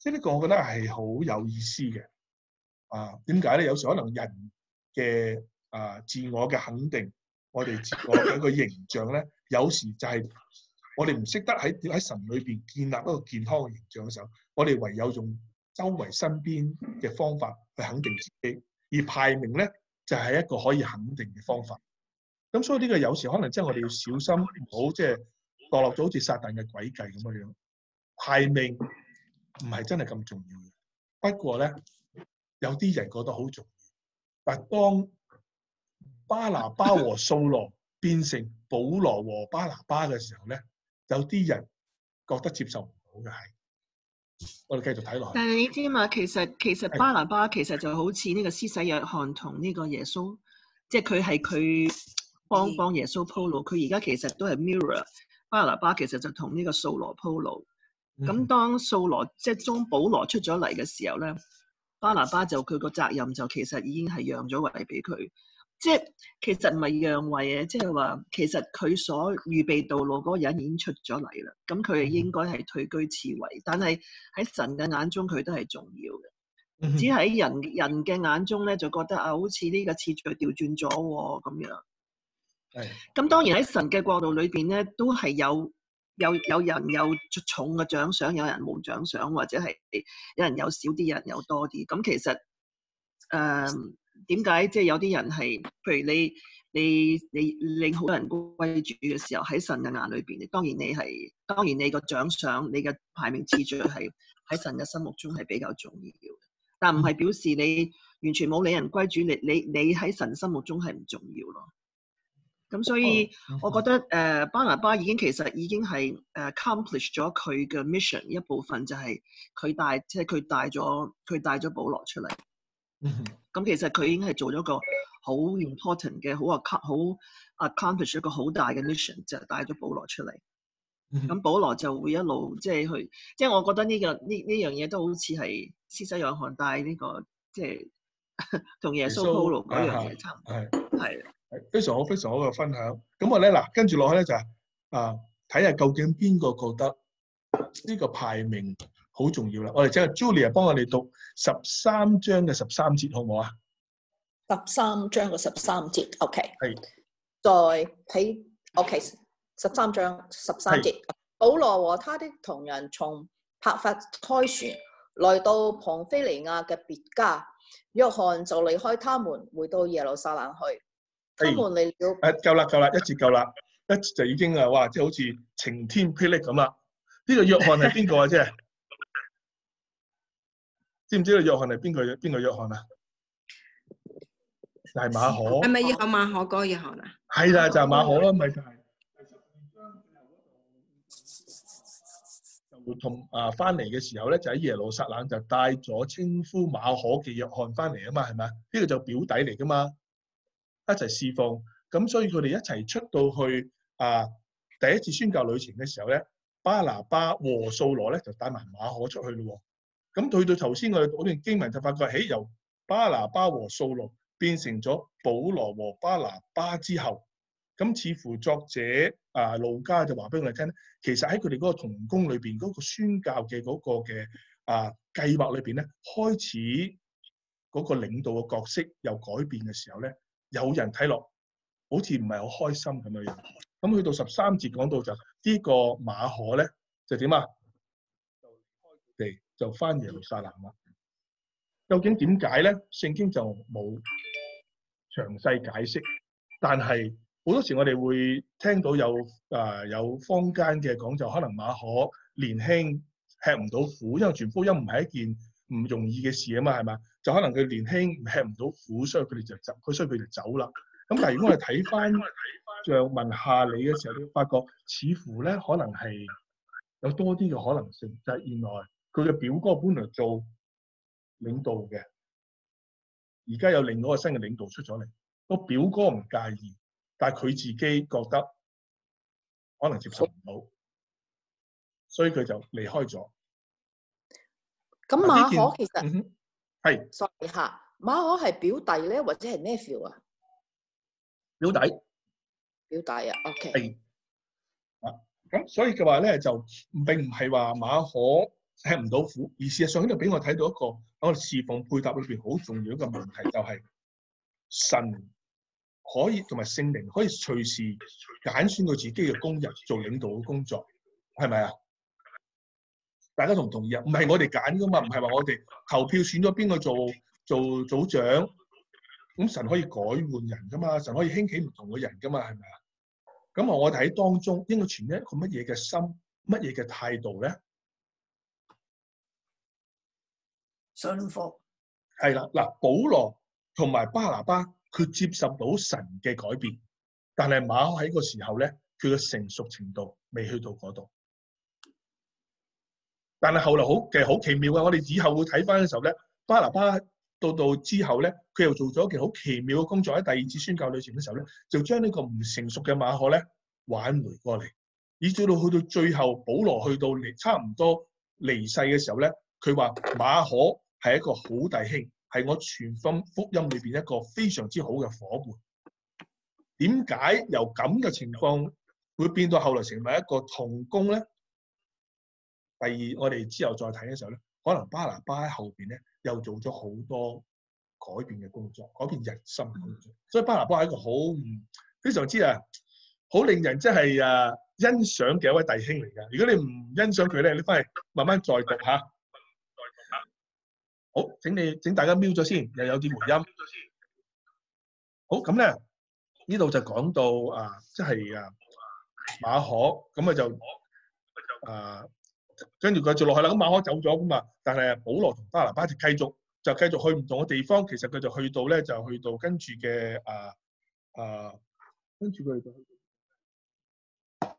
即係呢個我覺得係好有意思嘅。啊，點解咧？有時可能人嘅啊自我嘅肯定，我哋自我嘅一個形象咧，有時就係我哋唔識得喺喺神裏邊建立一個健康嘅形象嘅時候，我哋唯有用周圍身邊嘅方法去肯定自己，而排名咧就係、是、一個可以肯定嘅方法。咁所以呢個有時可能即係我哋要小心，唔好即係墮落咗好似撒旦嘅詭計咁樣樣。排名唔係真係咁重要嘅，不過咧有啲人覺得好重要。但係當巴拿巴和掃羅變成保羅和巴拿巴嘅時候咧，有啲人覺得接受唔到嘅係。我哋繼續睇落去。 但係你知嘛？其實其實巴拿巴其實就好似呢個施洗約翰同呢個耶穌，即係佢係佢幫幫耶穌鋪路。佢而家其實都係 mirror。巴拿巴其實就同呢個掃羅鋪路。咁、嗯、當掃羅即係當保羅出咗嚟嘅時候咧，巴拿巴就佢個責任就其實已經係讓咗位俾佢。即係其實唔係讓位嘅，即係話其實佢所預備道路嗰個人已經出咗嚟啦。咁佢係應該係退居次位，但係喺神嘅眼中佢都係重要嘅。嗯、只喺人人嘅眼中咧，就覺得啊，好似呢個次序調轉咗喎咁樣。係。咁當然喺神嘅國度裏邊咧，都係有有有人有重嘅獎賞，有人冇獎賞，或者係有人有少啲，有人有多啲。咁其實誒。呃點解即係有啲人係，譬如你你你令好多人歸主嘅時候，喺神嘅眼裏邊，你當然你係當然你個獎賞、你嘅排名次序係喺神嘅心目中係比較重要嘅，但唔係表示你完全冇理人歸主，你你你喺神心目中係唔重要咯。咁所以我覺得誒、呃、巴拿巴已經其實已經係誒 accomplish 咗佢嘅 mission 一部分，就係佢帶即係佢帶咗佢帶咗保羅出嚟。咁其實佢已經係做咗個好 important 嘅好啊好 accomplish 一個好大嘅 mission， 就係帶咗保羅出嚟。咁、嗯、保羅就會一路即係去，即係我覺得呢、呢個呢呢樣嘢都好似係施洗約翰帶呢個即係同耶穌鋪路嗰樣嘢差唔多。係係係非常好非常好嘅分享。咁我咧嗱跟住落去咧就係、是、啊睇下究竟邊個覺得呢個排名好重要啦！我哋請阿 Julia 幫我哋讀十三章嘅十三節，好唔好啊？ 十三章嘅十三節 ，OK。 係。 再睇 OK， 十三章十三節。保羅和他的同人從帕法開船，來到龐菲尼亞嘅別家。約翰就離開他們，回到耶路撒冷去。他們嚟了。誒， 夠啦夠啦，一節夠啦，一節就已經啊，哇！即係好似晴天霹靂咁啦。呢、這個約翰係邊個啊？即係。知唔知道約翰係邊個？邊個約翰啊？就係、是、馬可。 係咪約翰馬可嗰個約翰啊？ 係啦，就係、是、馬可咯，咪就係、是。就同啊翻嚟嘅時候咧，就喺耶路撒冷就帶咗稱呼馬可嘅約翰翻嚟啊嘛，係咪？呢、這個就表弟嚟噶嘛，一齊侍奉。咁所以佢哋一齊出到去啊第一次宣教旅程嘅時候咧，巴拿巴和掃羅咧就帶埋馬可出去咯。咁去到頭先我哋嗰段經文就發覺，喺由巴拿巴和掃羅變成咗保羅和巴拿巴之後，咁似乎作者啊路加就話俾我哋聽咧，其實喺佢哋嗰個同工裏邊嗰個宣教嘅嗰個嘅啊計劃裏邊咧，開始嗰個領導嘅角色又改變嘅時候咧，有人睇落好似唔係好開心咁樣樣。咁去到十三節講到就呢個馬可咧就點啊？就離開佢哋。就翻耶路撒冷啦。究竟點解咧？聖經就冇詳細解釋，但係好多時我哋會聽到有啊、呃、有坊間嘅講，就可能馬可年輕吃唔到苦，因為傳福音唔係一件唔容易嘅事啊嘛，係嘛？就可能佢年輕吃唔到苦，所以佢哋就走，佢所以佢哋走啦。咁但係如果我哋睇翻像文下理嘅時候，你會發覺似乎咧可能係有多啲嘅可能性，就係、是、原來。佢嘅表哥本來做領導嘅，而家有另外一個新嘅領導出咗嚟。個表哥唔介意，但係佢自己覺得可能接受唔到，所以佢就離開咗。 咁馬可其實係 sorry 下，馬可係表弟咧，或者係 nephew 啊？ 表弟， 表弟啊 ，OK。 係啊，咁所以嘅話咧就並唔係話馬可。 吃唔到苦。而事實上喺度俾我睇到一個我哋侍奉配搭裏邊好重要一個問題，就係、是、神可以同埋聖靈可以隨時揀選佢自己嘅工人做領導嘅工作，係咪啊？大家同唔同意啊？唔係我哋揀噶嘛，唔係話我哋投票選咗邊個做做組長，咁神可以改換人噶嘛，神可以興起唔同嘅人噶嘛，係咪啊？咁我哋喺當中應該存一個乜嘢嘅心，乜嘢嘅態度咧？ 信服係啦，嗱，保羅同埋巴拿巴佢接受到神嘅改變，但係馬可喺個時候咧，佢嘅成熟程度未去到嗰度。但係後來好其實好奇妙嘅，我哋以後會睇翻嘅時候咧，巴拿巴到到之後咧，佢又做咗一件好奇妙嘅工作喺第二次宣教旅程嘅時候咧，就將呢個唔成熟嘅馬可咧挽回過嚟，以至到去到最後，保羅去到離差唔多離世嘅時候咧，佢話馬可係一個好弟兄，係我傳福福音裏邊一個非常之好嘅伙伴。點解由咁嘅情況會變到後來成為一個同工咧？第二，我哋之後再睇嘅時候咧，可能巴拿巴喺後邊咧又做咗好多改變嘅工作，改變人心嘅工作。所以巴拿巴係一個好非常之啊，好令人即係啊欣賞嘅一位弟兄嚟㗎。如果你唔欣賞佢咧，你翻嚟慢慢再讀下。好，請你請大家瞄咗先，又有啲回音。好，咁咧呢度就講到啊，即係啊馬可咁啊就啊。跟住佢就落去啦，咁馬可走咗咁嘛，但係保羅同巴拿巴就繼續就繼續去唔同嘅地方，其實佢就去到咧就去到跟住嘅啊啊，跟住佢去到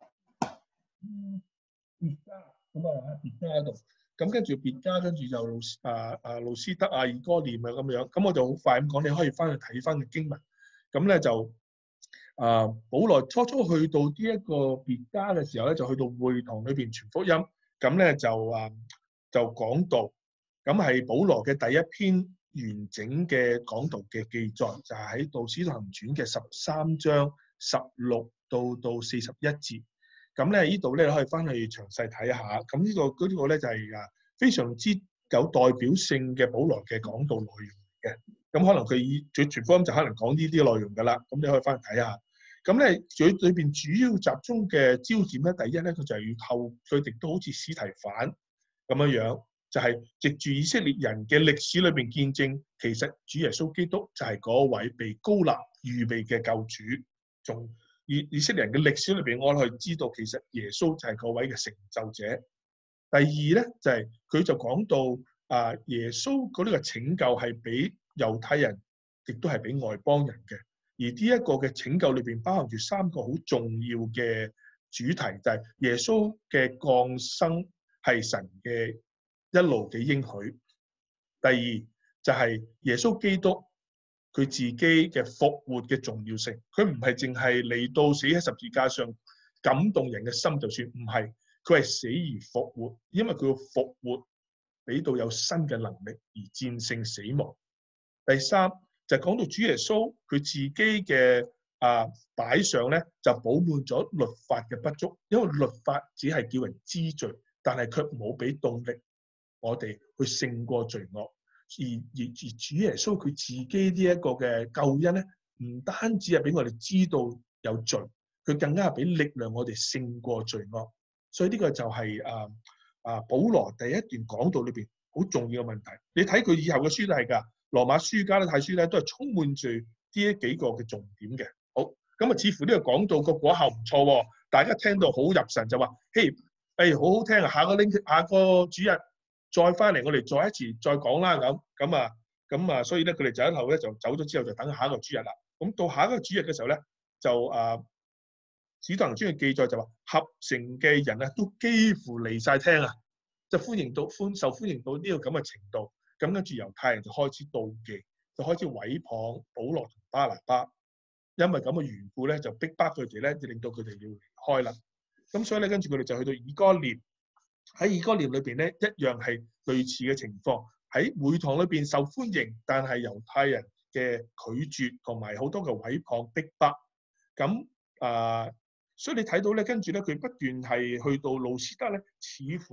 別家咁啊別家嗰度，咁跟住別家跟住就路啊啊路斯德啊以哥念啊咁樣，咁我就好快咁講，你可以翻去睇翻嘅經文，咁咧就啊保羅初初去到呢一個別家嘅時候咧，就去到會堂裏邊傳福音。咁咧就啊就講道，咁係保羅嘅第一篇完整嘅講道嘅記載，就係喺《使徒行傳》嘅十三章十六到到四十一節。咁咧呢度咧可以翻去詳細睇下。咁呢、呢個嗰、呢個咧就係啊非常之有代表性嘅保羅嘅講道內容嘅。咁可能佢以最傳福音就可能講呢啲內容㗎啦。咁你可以翻去睇下。咁咧，佢裏邊主要集中嘅焦點咧，第一咧，佢就係要透，佢哋都好似司提反咁樣樣，就係、是、藉住以色列人嘅歷史裏邊見證，其實主耶穌基督就係嗰位被膏立預備嘅救主。從以以色列人嘅歷史裏邊，我哋去知道其實耶穌就係嗰位嘅成就者。第二咧，就係、是、佢就講到啊，耶穌嗰呢個拯救係俾猶太人，亦都係俾外邦人嘅。而呢一個嘅拯救裏邊包含住三個好重要嘅主題，就係、是、耶穌嘅降生係神嘅一路嘅應許。第二就係、是、耶穌基督佢自己嘅復活嘅重要性，佢唔係淨係嚟到死喺十字架上感動人嘅心就算，唔係，佢係死而復活，因為佢嘅復活俾到有新嘅能力而戰勝死亡。第三就講到主耶穌佢自己嘅啊擺上咧，就補滿咗律法嘅不足，因為律法只係叫人知罪，但係卻冇俾動力我哋去勝過罪惡。而而而主耶穌佢自己呢一個嘅救恩咧，唔單止係俾我哋知道有罪，佢更加係俾力量我哋勝過罪惡。所以呢個就係啊啊保羅第一段講道裏邊好重要嘅問題。你睇佢以後嘅書都係㗎。羅馬書、加拉太書咧，都係充滿住呢幾個嘅重點嘅。好，咁啊，似乎呢個講道個果效唔錯喎，大家聽到好入神就話：嘿，誒、哎，好好聽啊！下個拎下個主日再翻嚟，我哋再一次再講啦。咁咁啊，咁啊，所以咧，佢哋就喺後咧就走咗之後，就等下一個主日啦。咁到下一個主日嘅時候咧，就啊，《使徒行傳》嘅記載就話，合城嘅人啊，都幾乎嚟晒聽啊，就歡迎到歡受歡迎到呢個咁嘅程度。咁跟住猶太人就開始妒忌，就開始毀謗保羅同巴拿巴，因為咁嘅緣故咧，就逼迫佢哋咧，就令到佢哋要離開啦。咁所以咧，跟住佢哋就去到以哥念，喺以哥念裏邊咧，一樣係類似嘅情況，喺會堂裏邊受歡迎，但係猶太人嘅拒絕同埋好多嘅毀謗逼迫。咁啊、呃，所以你睇到咧，跟住咧，佢不斷係去到路斯德咧，似乎咧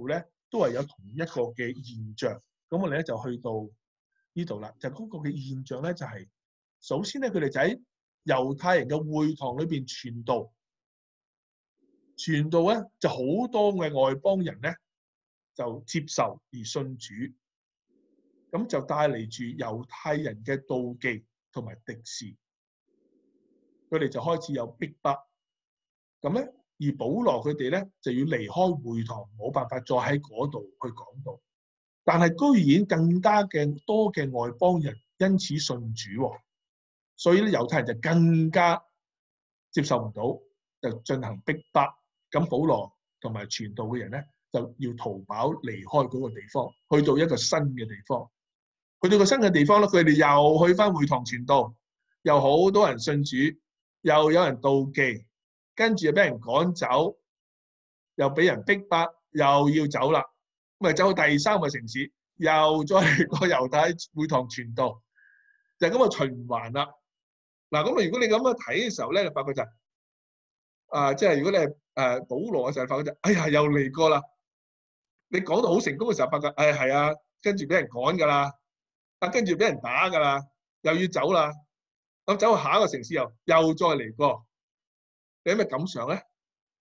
都係有同一個嘅現象。咁我哋咧就去到呢度啦，就嗰個嘅現象咧就係、是、首先咧佢哋就喺猶太人嘅會堂裏邊傳道，傳道咧就好多嘅外邦人咧就接受而信主，咁就帶嚟住猶太人嘅妒忌同埋敵視，佢哋就開始有逼迫，咁咧而保羅佢哋咧就要離開會堂，冇辦法再喺嗰度去講道。但係居然更加嘅多嘅外邦人因此信主喎，所以咧猶太人就更加接受唔到，就進行逼迫。咁保羅同埋傳道嘅人咧就要逃跑離開嗰個地方，去到一個新嘅地方。去到個新嘅地方咧，佢哋又去返會堂傳道，又好多人信主，又有人妒忌，跟住又俾人趕走，又俾人逼迫，又要走啦。咁啊走到第三個城市，又再嚟個猶太會堂傳道，就係咁嘅循環啦。嗱，咁啊如果你咁樣睇嘅時候咧，你發覺就係、是、啊，即、呃、係、就是、如果你係誒、呃、保羅嘅時候，發覺就哎呀又嚟過啦。你講到好成功嘅時候，發覺誒係啊，跟住俾人趕㗎啦，啊跟住俾人打㗎啦，又要走啦。咁走到下一個城市又又再嚟過，你有咩感想咧？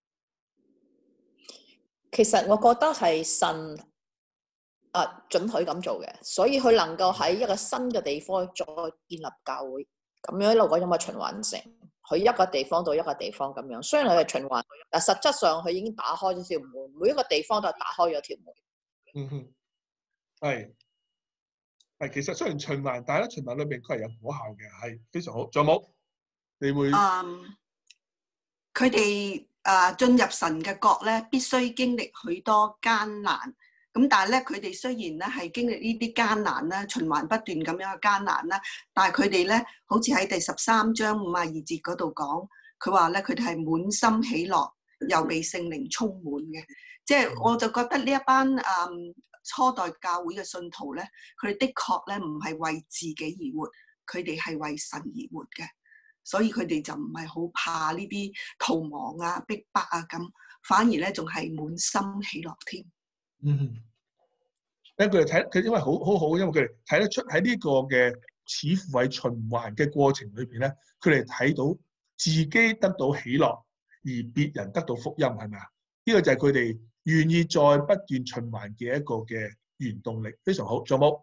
其實我覺得係神啊准許咁做嘅，所以佢能夠喺一個新嘅地方再建立教會，咁樣一路講有冇循環性？佢一個地方到一個地方咁樣，雖然佢係循環，但實質上佢已經打開咗條門，每一個地方都係打開咗條門。 嗯哼，係係，其實雖然循環，但係咧循環裏邊佢係有果效嘅，係非常好。仲有冇？你會？ 嗯，佢哋啊進入神嘅國咧，必須經歷許多艱難。咁但係咧，佢哋雖然咧係經歷呢啲艱難啦，循環不斷咁樣嘅艱難啦，但係佢哋咧好似喺第十三章五十二節嗰度講，佢話咧佢哋係滿心喜樂，又被聖靈充滿嘅。即係我就覺得呢一班嗯初代教會嘅信徒咧，佢哋的確咧唔係為自己而活，佢哋係為神而活嘅，所以佢哋就唔係好怕呢啲逃亡啊、逼迫啊咁，反而咧仲係滿心喜樂添。 嗯，因為佢哋睇佢因為好好好，因為佢哋睇得出喺呢個嘅似乎係循環嘅過程裏邊咧，佢哋睇到自己得到喜樂，而別人得到福音，係咪啊？呢個就係佢哋願意再不斷循環嘅一個嘅原動力，非常好。仲有冇？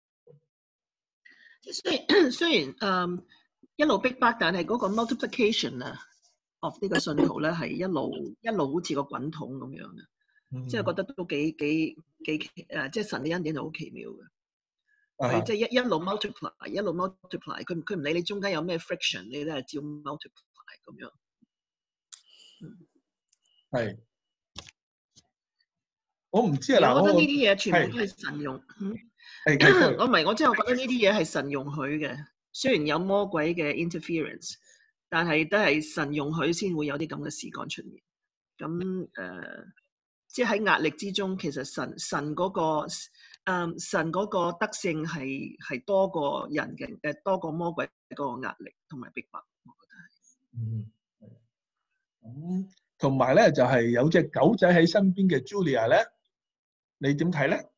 雖然雖然誒、um, 一路逼迫，但係嗰個 multiplication 啊，of 呢個信徒咧係一路一路好似個滾筒咁樣嘅。 嗯、 即係覺得都幾幾幾誒，即係神嘅恩典就好奇妙嘅。 啊、 即係一一路 multiply， 一路 multiply， 佢佢唔理你中間有咩 friction， 你都係照 multiply 咁樣。係、嗯。我唔知啊，嗱，我覺得呢啲嘢全部都係神用。我唔係，我真係覺得呢啲嘢係神容許嘅。雖然有魔鬼嘅 interference， 但係都係神容許先會有啲咁嘅事幹出現。咁誒。呃即係喺壓力之中，其實神神嗰、那個誒、嗯、神嗰個德性係係多過人嘅誒，多過魔鬼嗰個壓力同埋逼迫，我覺得係。嗯，咁同埋咧就係、是、有隻狗仔喺身邊嘅 Julia 咧，你點睇咧？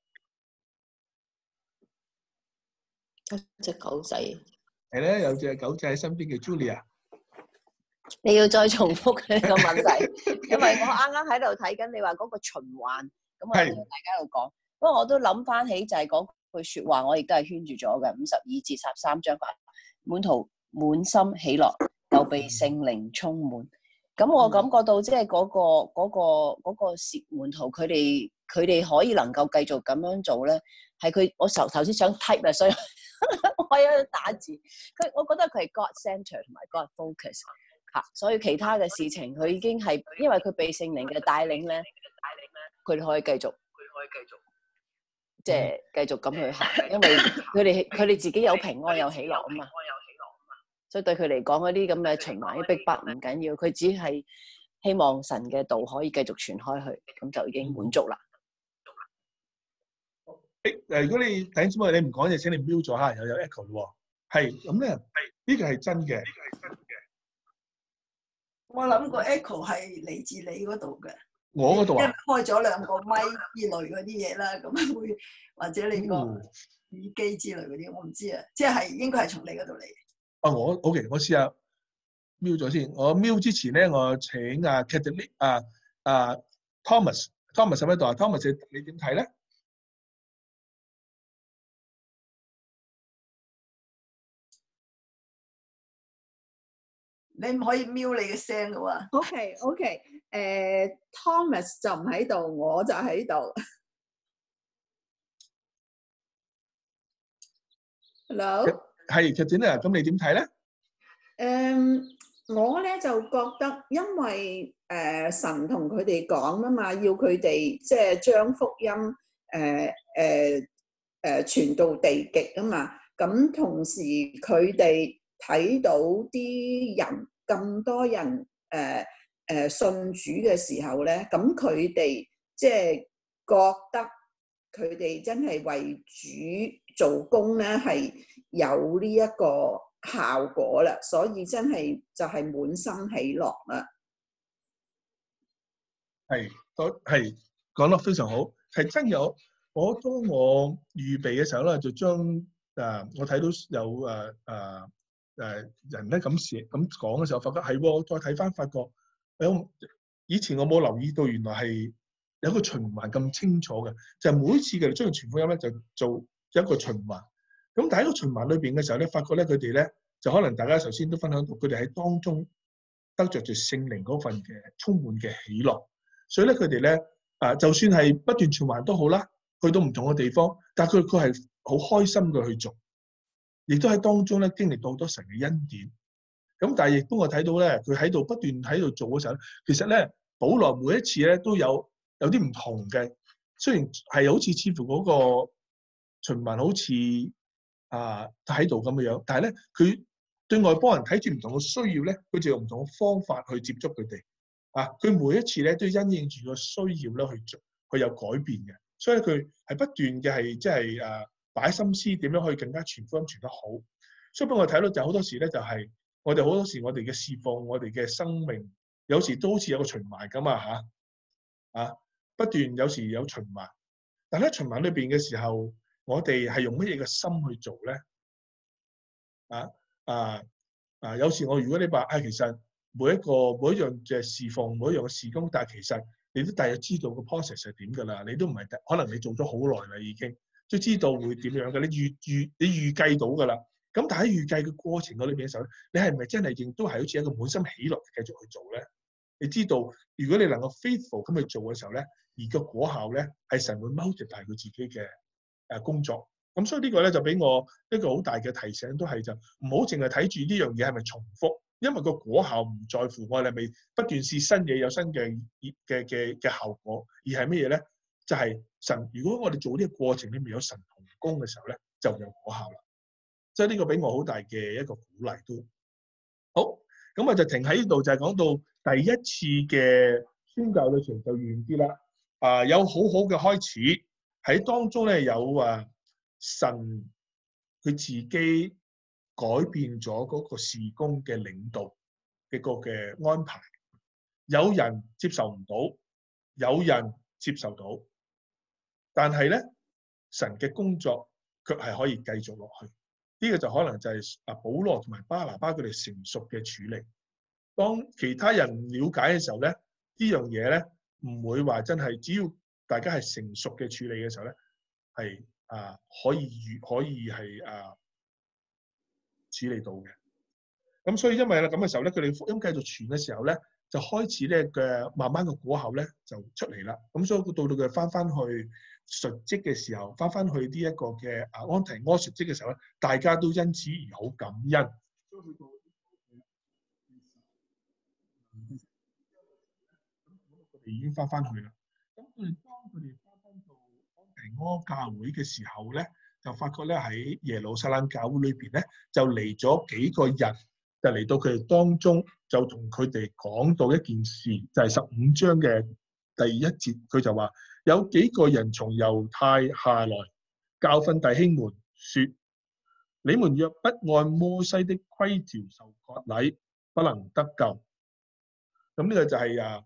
一隻狗仔係咧，有隻狗仔喺身邊嘅 Julia。 你要再重複呢個問題，因為我啱啱喺度睇緊你話嗰個循環，咁我聽大家喺度講。不過我都諗翻起就係嗰句説話，我亦都係圈住咗嘅。五十二至十三章，滿途滿心喜樂，又被聖靈充滿。咁我感覺到即係嗰個嗰、嗰個嗰、嗰個攝門徒，佢哋佢哋可以能夠繼續咁樣做咧，係佢我頭頭先想 type 啊，所以我喺度打字。佢我覺得佢係 God Center 同埋 God Focus。嚇！所以其他嘅事情，佢已經係因為佢被聖靈嘅帶領咧，佢哋可以繼續，佢可以繼續，即係繼續咁去行，因為佢哋佢哋自己有平安有喜樂啊嘛。所以對佢嚟講，嗰啲咁嘅循環啲逼迫唔緊要，佢只係希望神嘅道可以繼續傳開去，咁就已經滿足啦。 誒誒，如果你弟兄姊妹你唔講嘢，請你標咗嚇，又有 echo 咯喎。係咁咧，呢個係真嘅。 我諗個 echo 係嚟自你嗰度嘅。 我嗰度啊因為，開咗兩個咪之類嗰啲嘢啦，咁會或者你個耳哦機之類嗰啲，我唔知啊，即係應該係從你嗰度嚟。 啊我 OK，我試下瞄咗先。我瞄之前咧，我請阿 Catholic 啊啊 Thomas，Thomas 喺度啊 ，Thomas 你點睇咧？ 你唔可以瞄你嘅聲嘅喎。 OK OK，誒、Thomas 就唔喺度，我就喺度。Hello， 係 Catholic 咁你點睇咧？ 誒、我咧就覺得，因為誒、神同佢哋講啊嘛，要佢哋即係將福音誒誒誒傳到地極啊嘛。咁同時佢哋睇到啲人咁多人誒誒、信主嘅時候咧，咁佢哋即係覺得佢哋真係為主做工咧，係有呢一個效果啦，所以真係就係滿心喜樂啦。 係，都係講得非常好，係真有。我當我預備嘅時候咧，就將誒、呃、我睇到有誒誒誒人咧咁寫咁講嘅時候，發覺係喎，再睇翻發覺，有以前我冇留意到，原來係有個循環咁清楚嘅，就係、每次佢哋將傳福音咧就做一個循環。咁但喺個循環裏邊嘅時候咧，發覺咧佢哋咧就可能大家頭先都分享到，佢哋喺當中得着住聖靈嗰份嘅充滿嘅喜樂。所以咧，佢哋咧啊，就算係不斷循環都好啦，去到唔同嘅地方，但係佢佢係好開心嘅去做，亦都喺當中咧經歷到好多神嘅恩典。咁但係亦都我睇到咧，佢喺度不斷喺度做嘅時候咧，其實咧保羅每一次咧都有有啲唔同嘅，雖然係好似似乎嗰個循環好似啊喺度咁嘅樣，但係咧佢對外邦人睇住唔同嘅需要咧，佢就用唔同嘅方法去接觸佢哋。啊！佢每一次咧都因應住個需要咧去做，佢有改變嘅，所以佢係不斷嘅係即係誒擺心思點樣可以更加傳福音傳得好。所以俾我睇到就好多時咧就係我哋好多時我哋嘅侍奉，我哋嘅生命有時都好似有個循環咁啊嚇啊！不斷有時有循環，但喺循環裏邊嘅時候，我哋係用乜嘢嘅心去做咧？啊啊啊！有時我如果你話啊，其實每一個每一樣嘅侍奉，每一樣嘅事工，但係其實你都大約知道個 process 係點㗎啦。你都唔係可能你做咗好耐啦，已經都知道會點樣嘅。你預預你預計到㗎啦。咁但係喺預計嘅過程嗰裏邊嘅時候咧，你係咪真係亦都係好似一個滿心喜樂繼續去做咧？你知道如果你能夠 faithful 咁去做嘅時候咧，而個果效咧係神會 multiply 佢自己嘅誒工作。咁所以呢個咧就俾我一個好大嘅提醒，都係就唔好淨係睇住呢樣嘢係咪重複。因為個果效唔在乎我哋係咪不斷試新嘢有新嘅嘅嘅嘅效果，而係乜嘢咧？就係、是、神。如果我哋做呢個過程裏面有神同工嘅時候咧，就有果效啦。所以呢個俾我好大嘅一個鼓勵都好。咁我就停喺呢度，就係講到第一次嘅宣教旅程就完結啦。啊，有好好嘅開始喺當中咧，有啊神佢自己改變咗嗰個事工嘅領導嘅個嘅安排，有人接受唔到，有人接受到，但係咧神嘅工作卻係可以繼續落去。呢個就可能就係啊保羅同埋巴拿巴佢哋成熟嘅處理。當其他人唔了解嘅時候咧，呢樣嘢咧唔會話真係，只要大家係成熟嘅處理嘅時候咧，係啊可以預可以係啊。處理到嘅，咁所以因為咧咁嘅時候咧，佢哋福音繼續傳嘅時候咧，就開始咧嘅慢慢嘅果效咧就出嚟啦。咁所以到到佢翻翻去述職嘅時候，翻翻去呢一個嘅啊安提阿述職嘅時候咧，大家都因此而好感恩。佢哋已經翻翻去啦。咁佢哋當佢哋翻翻到安提阿教會嘅時候咧，就發覺咧喺耶路撒冷教會裏邊咧，就嚟咗幾個人，就嚟到佢哋當中，就同佢哋講到一件事，就係十五章嘅第一節，佢就話有幾個人從猶太下來，教訓弟兄們說：你們若不按摩西的規條受割禮，不能得救。咁呢個就係啊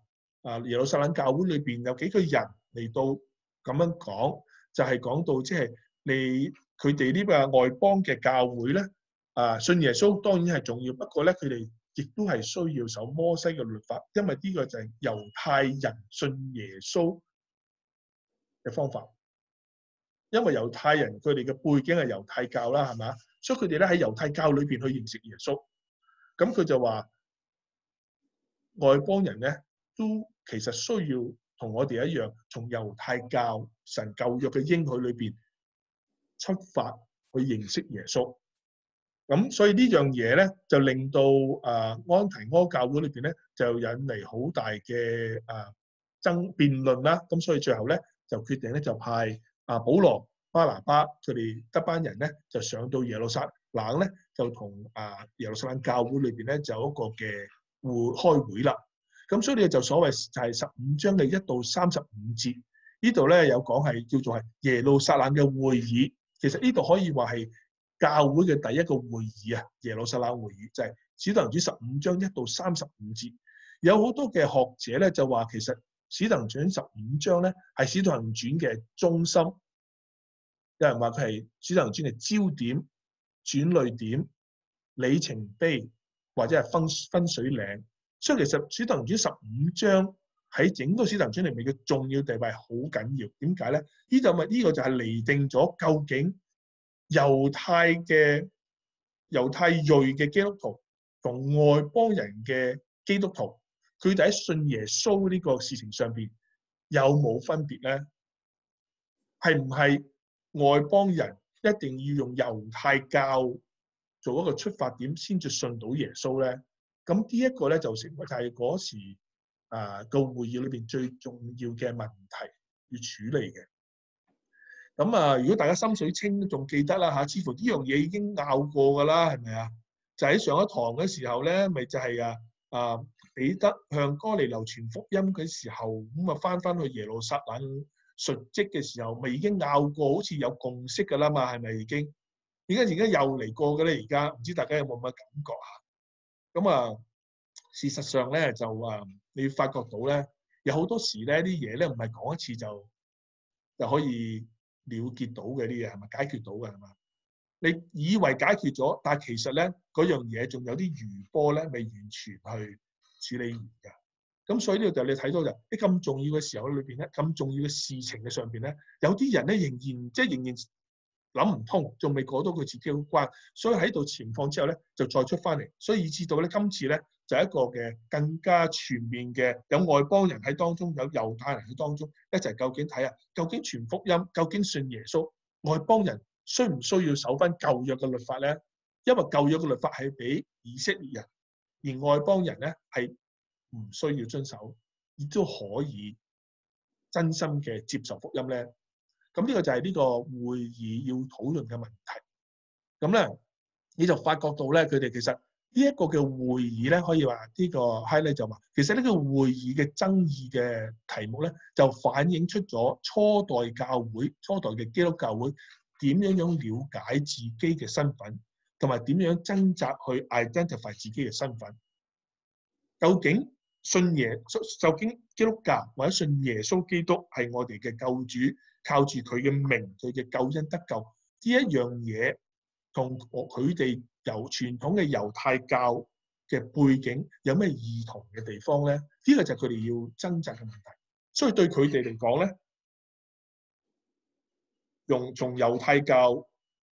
啊耶路撒冷教會裏邊有幾個人嚟到咁樣講，就係講到即係你佢哋呢個外邦嘅教會咧，啊信耶穌當然係重要，不過咧佢哋亦都係需要守摩西嘅律法，因為呢個就係猶太人信耶穌嘅方法。因為猶太人佢哋嘅背景係猶太教啦，係咪？所以佢哋咧喺猶太教裏邊去認識耶穌。咁佢就話外邦人咧都其實需要同我哋一樣，從猶太教神舊約嘅應許裏邊出發去認識耶穌。咁所以呢樣嘢咧就令到啊安提阿教會裏邊咧就引嚟好大嘅啊爭辯論啦。咁所以最後咧就決定咧就派啊保羅、巴拿巴佢哋一班人咧就上到耶路撒冷咧，就同啊耶路撒冷教會裏邊咧就有一個嘅會開會啦。咁所以呢就所謂就係十五章嘅一到三十五節，呢度咧有講係叫做係耶路撒冷嘅會議。其實呢度可以話係教會嘅第一個會議啊，耶路撒冷會議就係使徒行傳十五章一到三十五節。有好多嘅學者咧就話其實使徒行傳十五章咧係使徒行傳嘅中心。有人話佢係使徒行傳嘅焦點、轉捩點、里程碑或者係分分水嶺。所以其實使徒行傳十五章喺整個使徒行傳裏面嘅重要地位係好緊要。點解咧？呢就咪呢個就係釐定咗究竟猶太嘅猶太裔嘅基督徒同外邦人嘅基督徒，佢哋喺信耶穌呢個事情上邊有冇分別咧？係唔係外邦人一定要用猶太教做一個出發點先至信到耶穌咧？咁呢一個咧就成為就係嗰時啊個會議裏邊最重要嘅問題要處理嘅。咁啊，如果大家心水清仲記得啦嚇，似乎呢樣嘢已經拗過㗎啦，係咪啊？就喺上一堂嘅時候咧，咪就係啊啊彼得向哥尼流傳福音嘅時候，咁啊翻翻去耶路撒冷述職嘅時候，咪已經拗過，好似有共識㗎啦嘛，係咪已經？而家而家又嚟過嘅咧，而家唔知大家有冇乜感覺嚇？咁啊，事實上咧就啊，你發覺到咧，有好多時咧啲嘢咧唔係講一次就就可以了結到嘅啲嘢，係咪解決到嘅係嘛？你以為解決咗，但係其實咧嗰樣嘢仲有啲餘波咧，未完全去處理完嘅。咁所以呢度就你睇到就啲咁重要嘅時候裏邊咧，咁重要嘅事情嘅上邊咧，有啲人咧仍然即係仍然諗唔通，仲未過到佢自己嘅關，所以喺度情況之後咧就再出翻嚟，所以以至到咧今次咧就係一個嘅更加全面嘅，有外邦人喺當中，有猶太人喺當中，一齊究竟睇下究竟傳福音，究竟信耶穌，外邦人需唔需要守翻舊約嘅律法咧？因為舊約嘅律法係俾以色列人，而外邦人咧係唔需要遵守，亦都可以真心嘅接受福音咧。咁呢個就係呢個會議要討論嘅問題。咁咧，你就發覺到咧，佢哋其實呢一個嘅會議咧，可以話呢個 highlight 就話，其實呢個會議嘅爭議嘅題目咧，就反映出咗初代教會、初代嘅基督教會點樣樣了解自己嘅身份，同埋點樣掙扎去 identify 自己嘅身份。究竟信耶穌，究竟基督教或者信耶穌基督係我哋嘅救主？靠住佢嘅名，佢嘅救恩得救呢一樣嘢，同佢哋由傳統嘅猶太教嘅背景有咩異同嘅地方咧？呢個就係佢哋要掙扎嘅問題。所以對佢哋嚟講咧，用從猶太教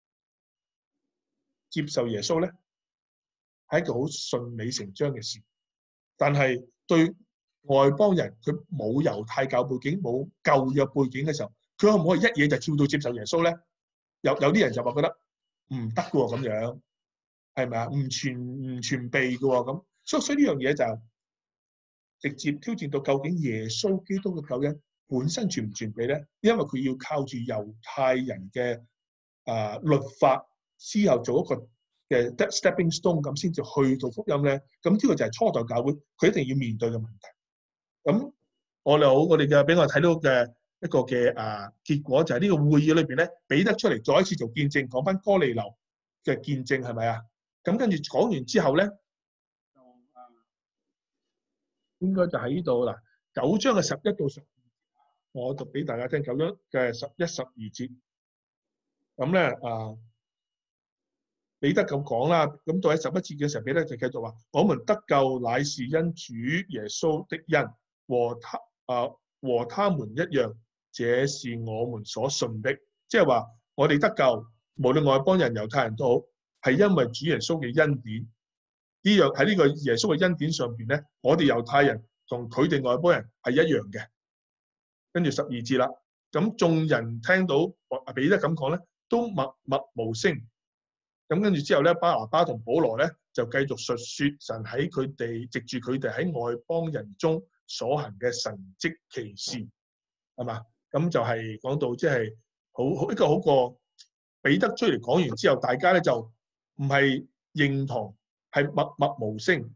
接受耶穌咧，係一個好順理成章嘅事。但係對外邦人，佢冇猶太教背景、冇舊約背景嘅時候，佢可唔可以一嘢就跳到接受耶穌咧？有有啲人就話覺得唔得嘅喎，咁樣係咪啊？唔全唔全備嘅喎，咁所以所以呢樣嘢就直接挑戰到究竟耶穌基督嘅救恩本身全唔全備咧？因為佢要靠住猶太人嘅啊、呃、律法之後做一個嘅 stepping stone 咁先至去到福音咧。咁呢個就係初代教會佢一定要面對嘅問題。咁我哋好，我哋嘅俾我睇到嘅一個嘅啊結果就係呢個會議裏邊咧，彼得出嚟再一次做見證，講翻哥尼流嘅見證係咪啊？咁跟住講完之後咧，應該就喺呢度嗱， 九章嘅十一到十二節，我讀俾大家聽。九章嘅十一、十二節，咁咧啊，彼得咁講啦。咁到喺十一節嘅時候，彼得就繼續話：我們得救乃是因主耶穌的恩，和他啊和他們一樣，這是我們所信的。即係話我哋得救，無論外邦人、猶太人都好，係因為主耶穌嘅恩典。呢樣喺呢個耶穌嘅恩典上邊咧，我哋猶太人同佢哋外邦人係一樣嘅。跟住十二節啦，咁眾人聽到彼得咁講咧，都默默無聲。咁跟住之後咧，巴拿巴同保羅咧就繼續述説神喺佢哋藉住佢哋喺外邦人中所行嘅神蹟奇事，係嘛？咁就係講到即係好好一個好過彼得出嚟講完之後，大家咧就唔係認同。係默默無聲。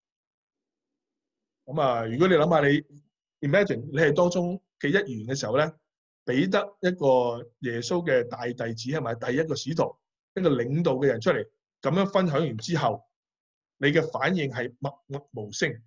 咁啊，如果你諗下你 imagine 你係當中嘅一員嘅時候咧，彼得一個耶穌嘅大弟子係咪第一個使徒，一個領導嘅人出嚟咁樣分享完之後，你嘅反應係默默無聲，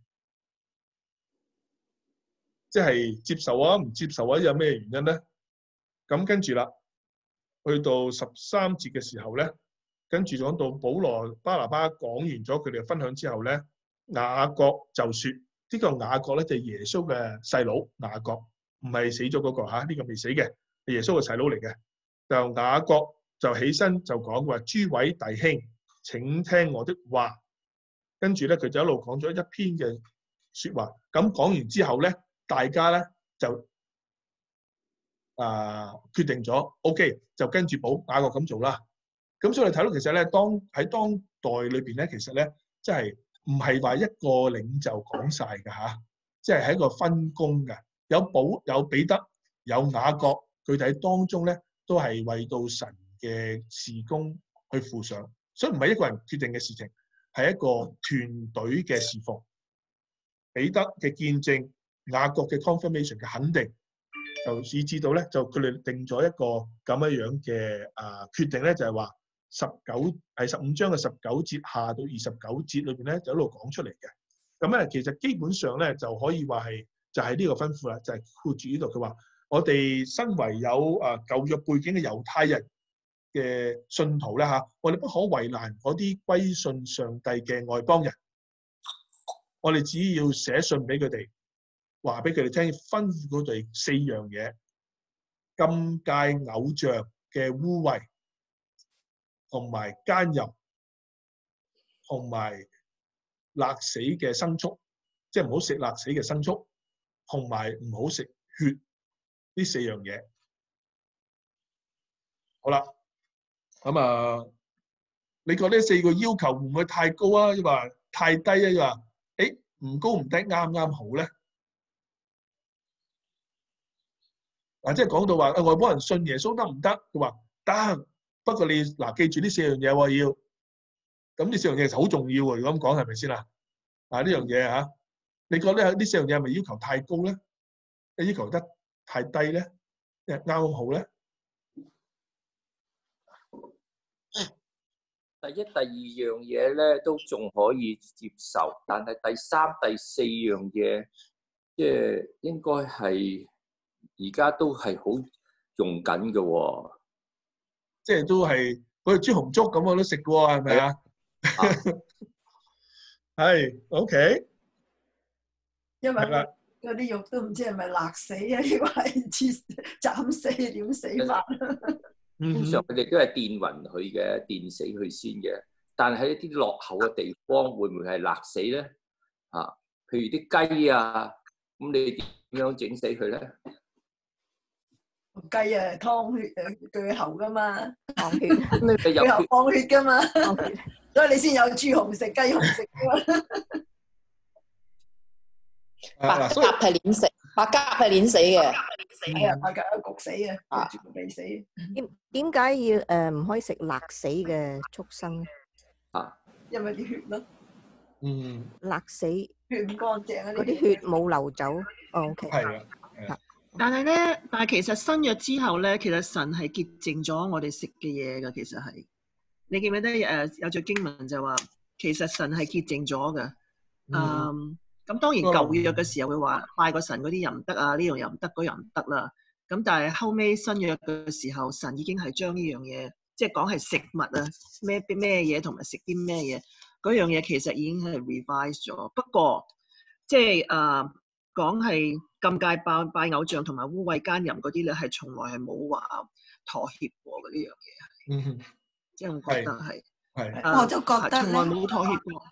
即係接受啊唔接受啊？有咩原因咧？咁跟住啦，去到十三節嘅時候咧。跟住講到保羅巴拿巴講完咗佢哋嘅分享之後咧，雅各就説：呢個雅各咧就係耶穌嘅細佬雅各，唔係死咗嗰個嚇，呢個未死嘅，係耶穌嘅細佬嚟嘅。就雅各就起身就講話：諸位弟兄，請聽我的話。跟住咧，佢就一路講咗一篇嘅説話。咁講完之後咧，大家咧就啊決定咗 ，OK，就跟住保雅各咁做啦。咁所以你睇到其實咧，當喺當代裏邊咧，其實咧，即係唔係話一個領袖講晒㗎嚇，即係喺一個分工嘅。有保有彼得有雅各，佢哋喺當中咧都係為到神嘅事工去付上，所以唔係一個人決定嘅事情，係一個團隊嘅侍奉。彼得嘅見證，雅各嘅 confirmation 嘅肯定，就以至到咧就佢哋定咗一個咁樣樣嘅啊決定咧，就係話。十九係十五章嘅十九節下到二十九節裏邊咧，就一路講出嚟嘅。咁咧，其實基本上咧就可以話係就係呢個吩咐啦，就係括住呢度。佢話：我哋身為有啊舊約背景嘅猶太人嘅信徒咧嚇，我哋不可為難嗰啲歸信上帝嘅外邦人。我哋只要寫信俾佢哋，話俾佢哋聽，吩咐佢哋四樣嘢：禁戒偶像嘅污穢。同埋奸淫，同埋勒死嘅牲畜，即係唔好食勒死嘅牲畜，同埋唔好食血，呢四樣嘢。好啦，咁啊，你覺得呢四個要求會唔會太高啊？抑或太低啊？抑或誒唔高唔低，啱啱好咧？嗱，即係講到話外邦人信耶穌得唔得？佢話得。不過你嗱記住呢四樣嘢喎，要咁呢四樣嘢其實好重要喎。如果咁講係咪先啊？啊呢樣嘢嚇，你覺得呢四樣嘢係咪要求太高咧？要求得太低咧？即係啱啱好咧？ 第一、第二樣嘢咧都仲可以接受，但係第三、第四樣嘢，即係應該係而家都係好用緊嘅喎。 即係都係嗰隻豬紅粥咁，我都食過，係咪啊？係 ，OK。 因為嗰啲肉都唔知係咪勒死啊，抑或係切斬死點死法？ 通常佢哋都係電暈佢嘅，電死佢先嘅。但係一啲落後嘅地方，會唔會係勒死咧？啊，譬如啲雞啊，咁你點樣整死佢咧？ 雞啊，湯血誒鋸喉噶嘛， 湯血， 鋸喉放血噶嘛，所以你先有豬紅食、雞紅食噶嘛。 白鴿係碾死，白鴿係碾死嘅。 死啊！白鴿焗死啊，未死。 點點解要誒唔可以食勒死嘅畜生咧？ 啊， 因為啲血咯。 嗯。 勒死。 血唔乾淨啊！ 嗰啲血冇流走。哦 OK。 係啊。 但係咧，但係其實新約之後咧，其實神係潔淨咗我哋食嘅嘢噶。其實係，你記唔記得誒有句經文就話，其實神係潔淨咗噶。嗯。咁咁當然舊約嘅時候會話拜個神嗰啲又唔得啊，呢樣又唔得，嗰樣唔得啦。咁但係後尾新約嘅時候，神已經係將呢樣嘢，即係講係食物啊，咩咩嘢同埋食啲咩嘢，嗰樣嘢其實已經係 revise 咗。不過即係誒講係禁戒拜拜偶像同埋污穢奸淫嗰啲咧，係從來係冇話妥協過嘅呢樣嘢。 嗯哼， 即係我覺得係係， 啊我就覺得從來咧冇妥協過。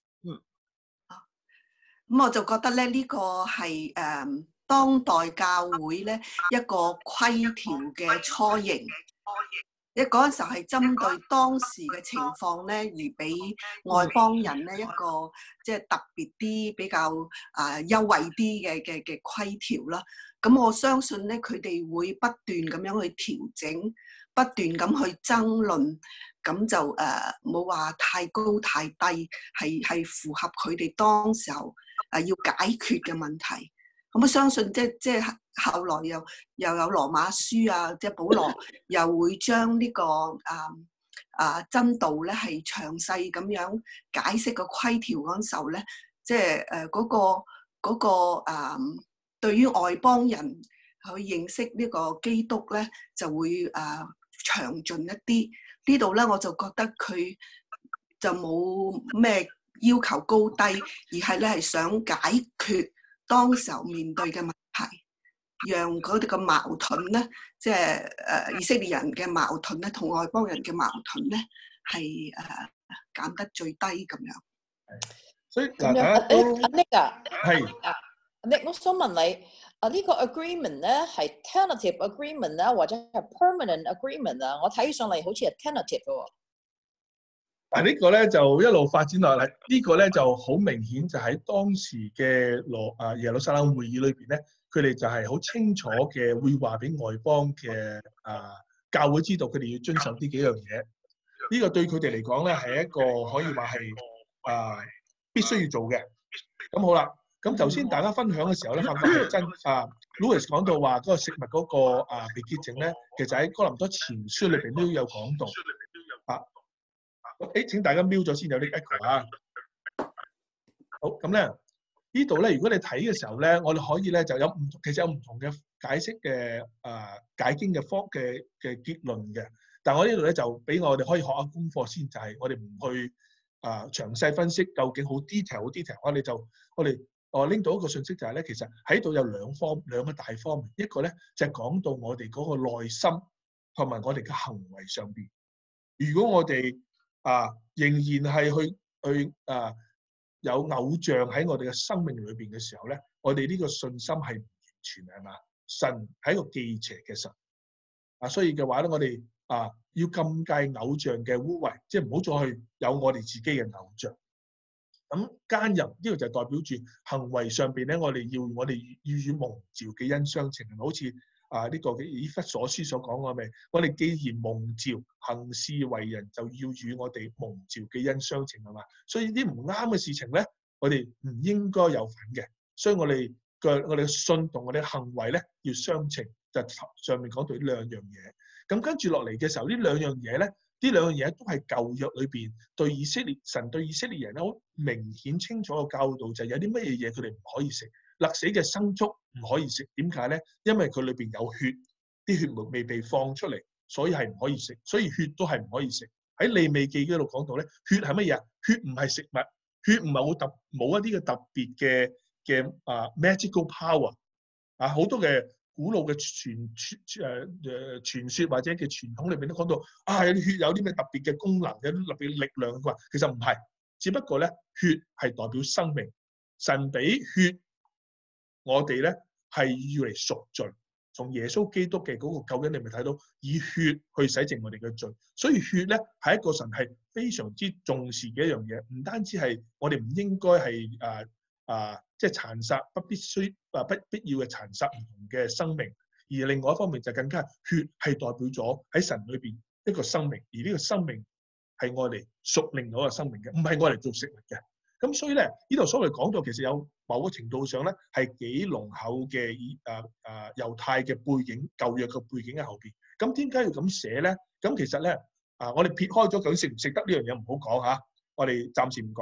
咁我就覺得咧，呢個係誒當代教會咧一個規條嘅雛形。一嗰陣時候係針對當時嘅情況咧，而俾外邦人咧一個即係特別啲、比較啊優惠啲嘅嘅嘅規條啦。咁我相信咧，佢哋會不斷咁樣去調整，不斷咁去爭論，咁就誒冇話太高太低，係係符合佢哋當時候誒要解決嘅問題。咁我相信即即係後來又又有羅馬書啊，即係保羅又會將呢、這個啊啊真道咧係詳細咁樣解釋個規條嗰陣時候咧，即係誒嗰個嗰、那個啊對於外邦人去認識呢個基督咧，就會啊詳盡一啲。呢度咧我就覺得佢就冇咩要求高低，而係咧係想解決當時候面對嘅問題，讓嗰啲嘅矛盾咧，即係誒以色列人嘅矛盾咧，同外邦人嘅矛盾咧，係誒減得最低咁樣。 所以咁樣， 嗱，大阿家都阿 Nick 啊， 係啊阿 Nick，我想問你，啊呢個 agreement 咧係 tentative agreement 啊，或者係 permanent agreement 啊？我睇上嚟好似係 tentative 嘅喎。 嗱呢個咧就一路發展落嚟，呢個咧就好明顯就喺當時嘅羅啊耶路撒冷會議裏邊咧，佢哋就係好清楚嘅會話俾外邦嘅啊教會知道，佢哋要遵守呢幾樣嘢。呢個對佢哋嚟講咧係一個可以話係啊必須要做嘅。咁好啦，咁頭先大家分享嘅時候咧，發覺係真啊 Louis 講到話嗰個食物嗰個啊被潔淨咧，其實喺哥林多前書裏邊都有講到啊。誒，請大家瞄咗先有啲 echo 啊！好，咁咧呢度咧，如果你睇嘅時候咧，我哋可以咧就有唔同，其實有唔同嘅解釋嘅啊解經嘅方嘅嘅結論嘅。但係我呢度咧就俾我哋可以學下功課先，就係、是、我哋唔去啊詳細分析究竟好 detail 好 detail。我哋就我哋我拎到一個信息就係咧，其實喺度有兩方兩個大方面，一個咧就係、是、講到我哋嗰個內心同埋我哋嘅行為上邊。如果我哋啊，仍然係去去啊有偶像喺我哋嘅生命裏邊嘅時候咧，我哋呢個信心係唔完全係嘛？神係一個忌邪嘅神啊，所以嘅話咧，我哋啊要禁戒偶像嘅污穢，即係唔好再去有我哋自己嘅偶像。咁奸淫呢個就係代表住行為上邊咧，我哋要我哋要與蒙召嘅恩相稱，係咪好似？啊！呢、這個嘅以弗所書所講嘅咪，我哋既然蒙召行事為人，就要與我哋蒙召嘅恩相稱係嘛？所以啲唔啱嘅事情咧，我哋唔應該有份嘅。所以我哋嘅我哋嘅信同我哋嘅行為咧要相稱。就上面講到呢兩樣嘢。咁跟住落嚟嘅時候，呢兩樣嘢咧，呢兩樣嘢都係舊約裏邊對以色列神對以色列人咧好明顯清楚嘅教導，就係有啲乜嘢嘢佢哋唔可以食。勒死嘅牲畜唔可以食，點解咧？因為佢裏邊有血，啲血沒未被放出嚟，所以係唔可以食。所以血都係唔可以食。喺利未記嗰度講到咧，血係乜嘢啊？血唔係食物，血唔係好特冇一啲嘅特別嘅嘅啊 magical power 啊，好多嘅古老嘅傳傳誒誒傳說或者嘅傳統裏邊都講到啊，有啲血有啲咩特別嘅功能，有啲特別嘅力量嘅話，其實唔係，只不過咧血係代表生命，神俾血。我哋咧係要嚟贖罪，從耶穌基督嘅嗰個救恩，你咪睇到以血去洗淨我哋嘅罪，所以血咧係一個神係非常之重視嘅一樣嘢，唔單止係我哋唔應該係誒誒即係殘殺不必須啊不必要嘅殘殺唔同嘅生命，而另外一方面就更加血係代表咗喺神裏邊一個生命，而呢個生命係我哋屬靈嗰個生命嘅，唔係我哋做食物嘅。咁所以咧，呢度所謂講到其實有某個程度上咧係幾濃厚嘅以誒誒猶太嘅背景、舊約嘅背景喺後邊。咁點解要咁寫咧？咁其實咧啊，我哋撇開咗究竟食唔食得呢樣嘢唔好講嚇，我哋暫時唔講住。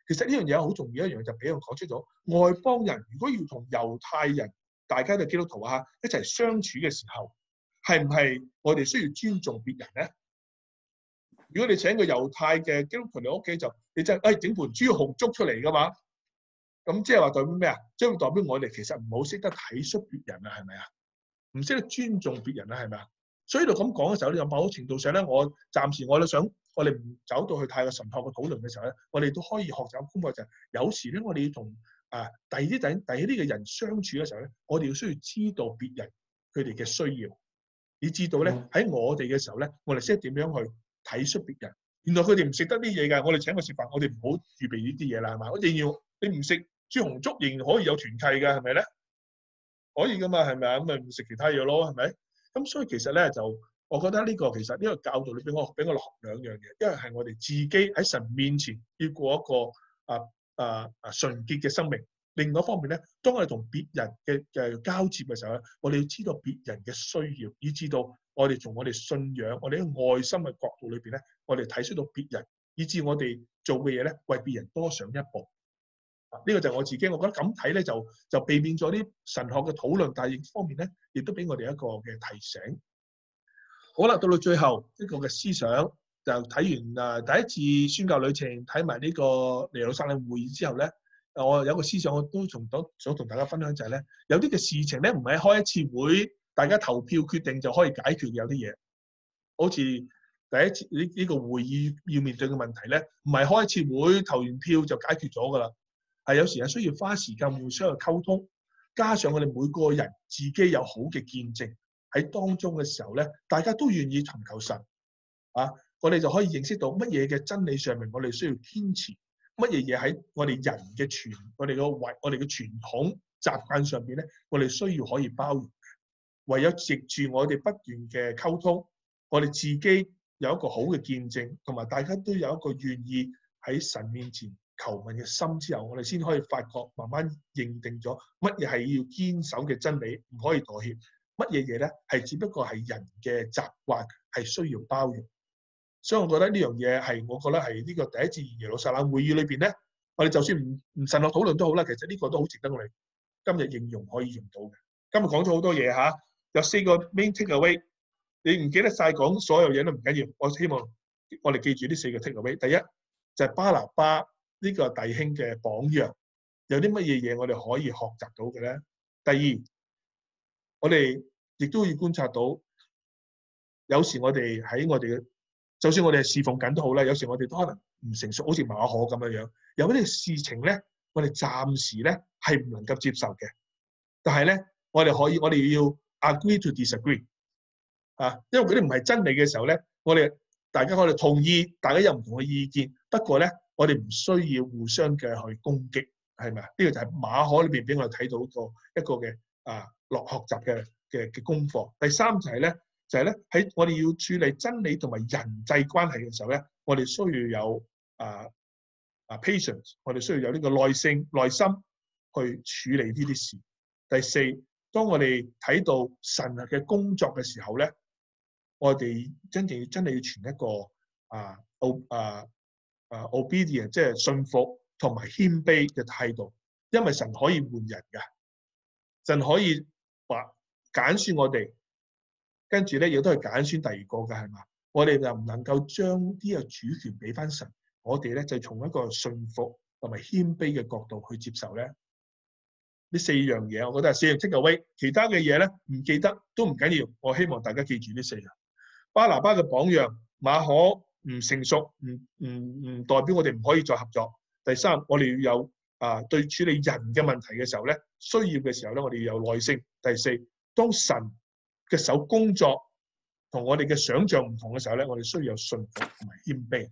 其實呢樣嘢好重要一樣，就俾我講出咗外邦人如果要同猶太人大家都基督徒啊一齊相處嘅時候，係唔係我哋需要尊重別人咧？如果你請個猶太嘅基督徒嚟屋企就，你真係誒整盤豬紅粥出嚟噶嘛？咁即係話代表咩啊？即係代表我哋其實唔好識得體恤別人啊，係咪啊？唔識得尊重別人啊，係咪啊？所以到咁講嘅時候咧，有某程度上咧，我暫時我都想，我哋唔走到去太過神學嘅討論嘅時候咧，我哋都可以學習功課就係，有時咧我哋要同啊第二啲第第二啲嘅人相處嘅時候咧，我哋要需要知道別人佢哋嘅需要，以至到咧喺我哋嘅時候咧，我哋識得點樣去體恤別人。原來佢哋唔食得啲嘢㗎，我哋請佢食飯，我哋唔好預備呢啲嘢啦，係嘛？我哋要你唔食豬紅粥，仍然可以有團契㗎，係咪咧？可以㗎嘛，係咪啊？咁咪唔食其他嘢咯，係咪？咁所以其實咧就，我覺得呢個其實呢個教導你俾我俾我學兩樣嘢，一係係我哋自己喺神面前要過一個啊啊啊純潔嘅生命。另外一方面咧，當我哋同別人嘅嘅交接嘅時候咧，我哋要知道別人嘅需要，以至到我哋從我哋信仰、我哋嘅愛心嘅角度裏邊咧，我哋睇出到別人，以至我哋做嘅嘢咧，為別人多上一步。呢個就係我自己，我覺得咁睇咧就就避免咗啲神學嘅討論，但係亦方面咧，亦都俾我哋一個嘅提醒。好啦，到到最後呢個嘅思想就睇完啊第一次宣教旅程，睇埋呢個耶路撒冷會議之後咧，我有個思想我都從到想同大家分享就係咧，有啲嘅事情咧唔係開一次會，大家投票決定就可以解決嘅，有啲嘢，好似第一次呢呢個會議要面對嘅問題咧，唔係開一次會投完票就解決咗㗎啦。係有時係需要花時間互相去溝通，加上我哋每個人自己有好嘅見證喺當中嘅時候咧，大家都願意尋求神啊，我哋就可以認識到乜嘢嘅真理上面我哋需要堅持，乜嘢嘢喺我哋人嘅傳我哋個為我哋嘅傳統習慣上邊咧，我哋需要可以包容。唯有藉住我哋不斷嘅溝通，我哋自己有一個好嘅見證，同埋大家都有一個願意喺神面前求問嘅心之後，我哋先可以發覺，慢慢認定咗乜嘢係要堅守嘅真理，唔可以妥協。乜嘢嘢咧係只不過係人嘅習慣，係需要包容。所以我覺得呢樣嘢係，我覺得係呢個第一次耶路撒冷會議裏邊咧，我哋就算唔唔神學討論都好啦，其實呢個都好值得我哋今日應用可以用到嘅。今日講咗好多嘢嚇，有四個 main take away。你唔記得晒講所有嘢都唔緊要，我希望我哋記住呢四個 take away。第一就係巴拿巴呢個弟兄嘅榜樣，有啲乜嘢嘢我哋可以學習到嘅咧？第二，我哋亦都要觀察到，有時我哋喺我哋嘅，就算我哋係侍奉緊都好啦，有時我哋都可能唔成熟，好似馬可咁樣樣，有啲事情咧，我哋暫時咧係唔能夠接受嘅，但係咧，我哋可以，我哋要 agree to disagree 啊，因為嗰啲唔係真理嘅時候咧，我哋大家可以同意，大家有唔同嘅意見，不過咧，我哋唔需要互相嘅去攻擊，係咪啊？呢個就係馬可裏邊俾我哋睇到個一個嘅啊落學習嘅嘅嘅功課。第三就係咧，就係咧喺我哋要處理真理同埋人際關係嘅時候咧，我哋需要有啊啊 patience， 我哋需要有呢個耐性、耐心去處理呢啲事。第四，當我哋睇到神嘅工作嘅時候咧，我哋真正真係要存一個啊啊啊 obedient， 即係信服同埋謙卑嘅態度，因為神可以換人㗎，神可以話揀選我哋，跟住咧亦都係揀選第二個㗎，係嘛？我哋就唔能夠將啲嘅主權俾翻神，我哋咧就從一個信服同埋謙卑嘅角度去接受咧。呢四樣嘢，我覺得係四樣 take away，其他嘅嘢咧唔記得都唔緊要，我希望大家記住呢四樣。巴拿巴嘅榜樣，馬可唔成熟，唔唔唔代表我哋唔可以再合作。第三，我哋要有啊對處理人嘅問題嘅時候咧，需要嘅時候咧，我哋要有耐性。第四，當神嘅手工作同我哋嘅想像唔同嘅時候咧，我哋需要有信服同埋謙卑。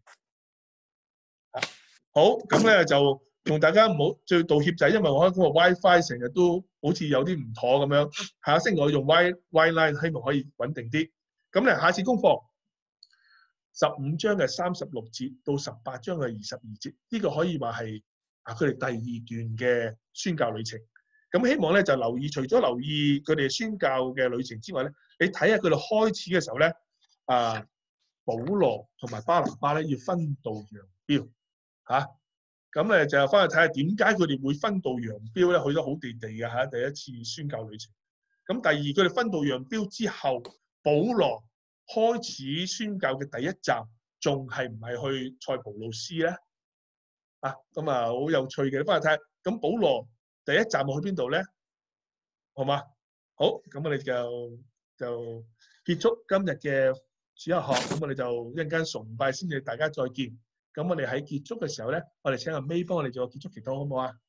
好，咁咧就同大家唔好最道歉就係因為我嗰個 WiFi 成日都好似有啲唔妥咁樣。下一星期我用 Wi Wi-Line，希望可以穩定啲。咁咧，下次功課十五章嘅三十六節到十八章嘅二十二節，呢個可以話係啊佢哋第二段嘅宣教旅程。咁希望咧就留意，除咗留意佢哋宣教嘅旅程之外咧，你睇下佢哋開始嘅時候咧，啊保羅同埋巴拿巴咧要分道揚鑣嚇。 咁咧就翻去睇下點解佢哋會分道揚鑣咧？去得好地地嘅嚇，第一次宣教旅程。咁第二，佢哋分道揚鑣之後，保羅開始宣教嘅第一站，仲係唔係去塞浦路斯咧？啊，咁啊好有趣嘅，你翻去睇下。咁保羅第一站去邊度咧？好嘛？好，咁我哋就就結束今日嘅主日學。咁我哋就一陣間崇拜先至，大家再見。咁我哋喺結束嘅時候咧，我哋請阿 May 幫我哋做個結束祈禱，好唔好啊？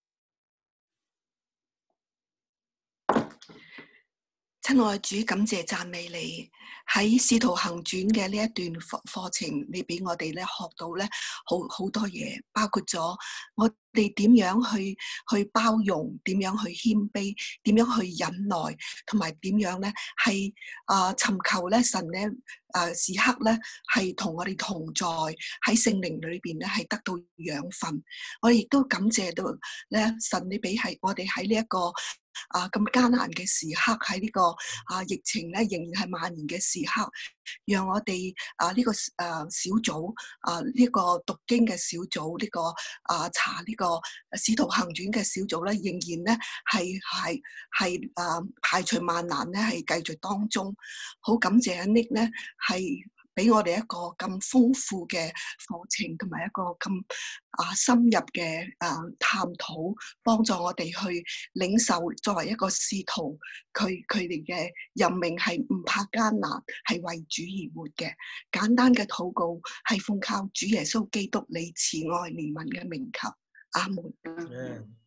親愛主，感謝讚美你喺《使徒行傳》嘅呢一段課課程，你俾我哋咧學到咧好好多嘢，包括咗我哋點樣去去包容，點樣去謙卑，點樣去忍耐，同埋點樣咧係啊尋求咧神咧啊時刻咧係同我哋同在喺聖靈裏邊咧係得到養分。我亦都感謝到咧神，你俾係我哋喺呢一個啊咁艱難嘅時刻，喺呢、這個啊疫情咧仍然係蔓延嘅時刻，讓我哋啊呢、這個誒、啊、小組啊呢、這個讀經嘅小組呢、這個啊查呢個使徒行傳嘅小組咧，仍然咧係係係誒排除萬難咧係繼續當中。好感謝阿 Nick 咧係俾我哋一個咁豐富嘅課程，同埋一個咁啊深入嘅啊探討，幫助我哋去領受作為一個使徒，佢佢哋嘅任命係唔怕艱難，係為主而活嘅。簡單嘅禱告係奉靠主耶穌基督你慈愛憐憫嘅名求，阿門。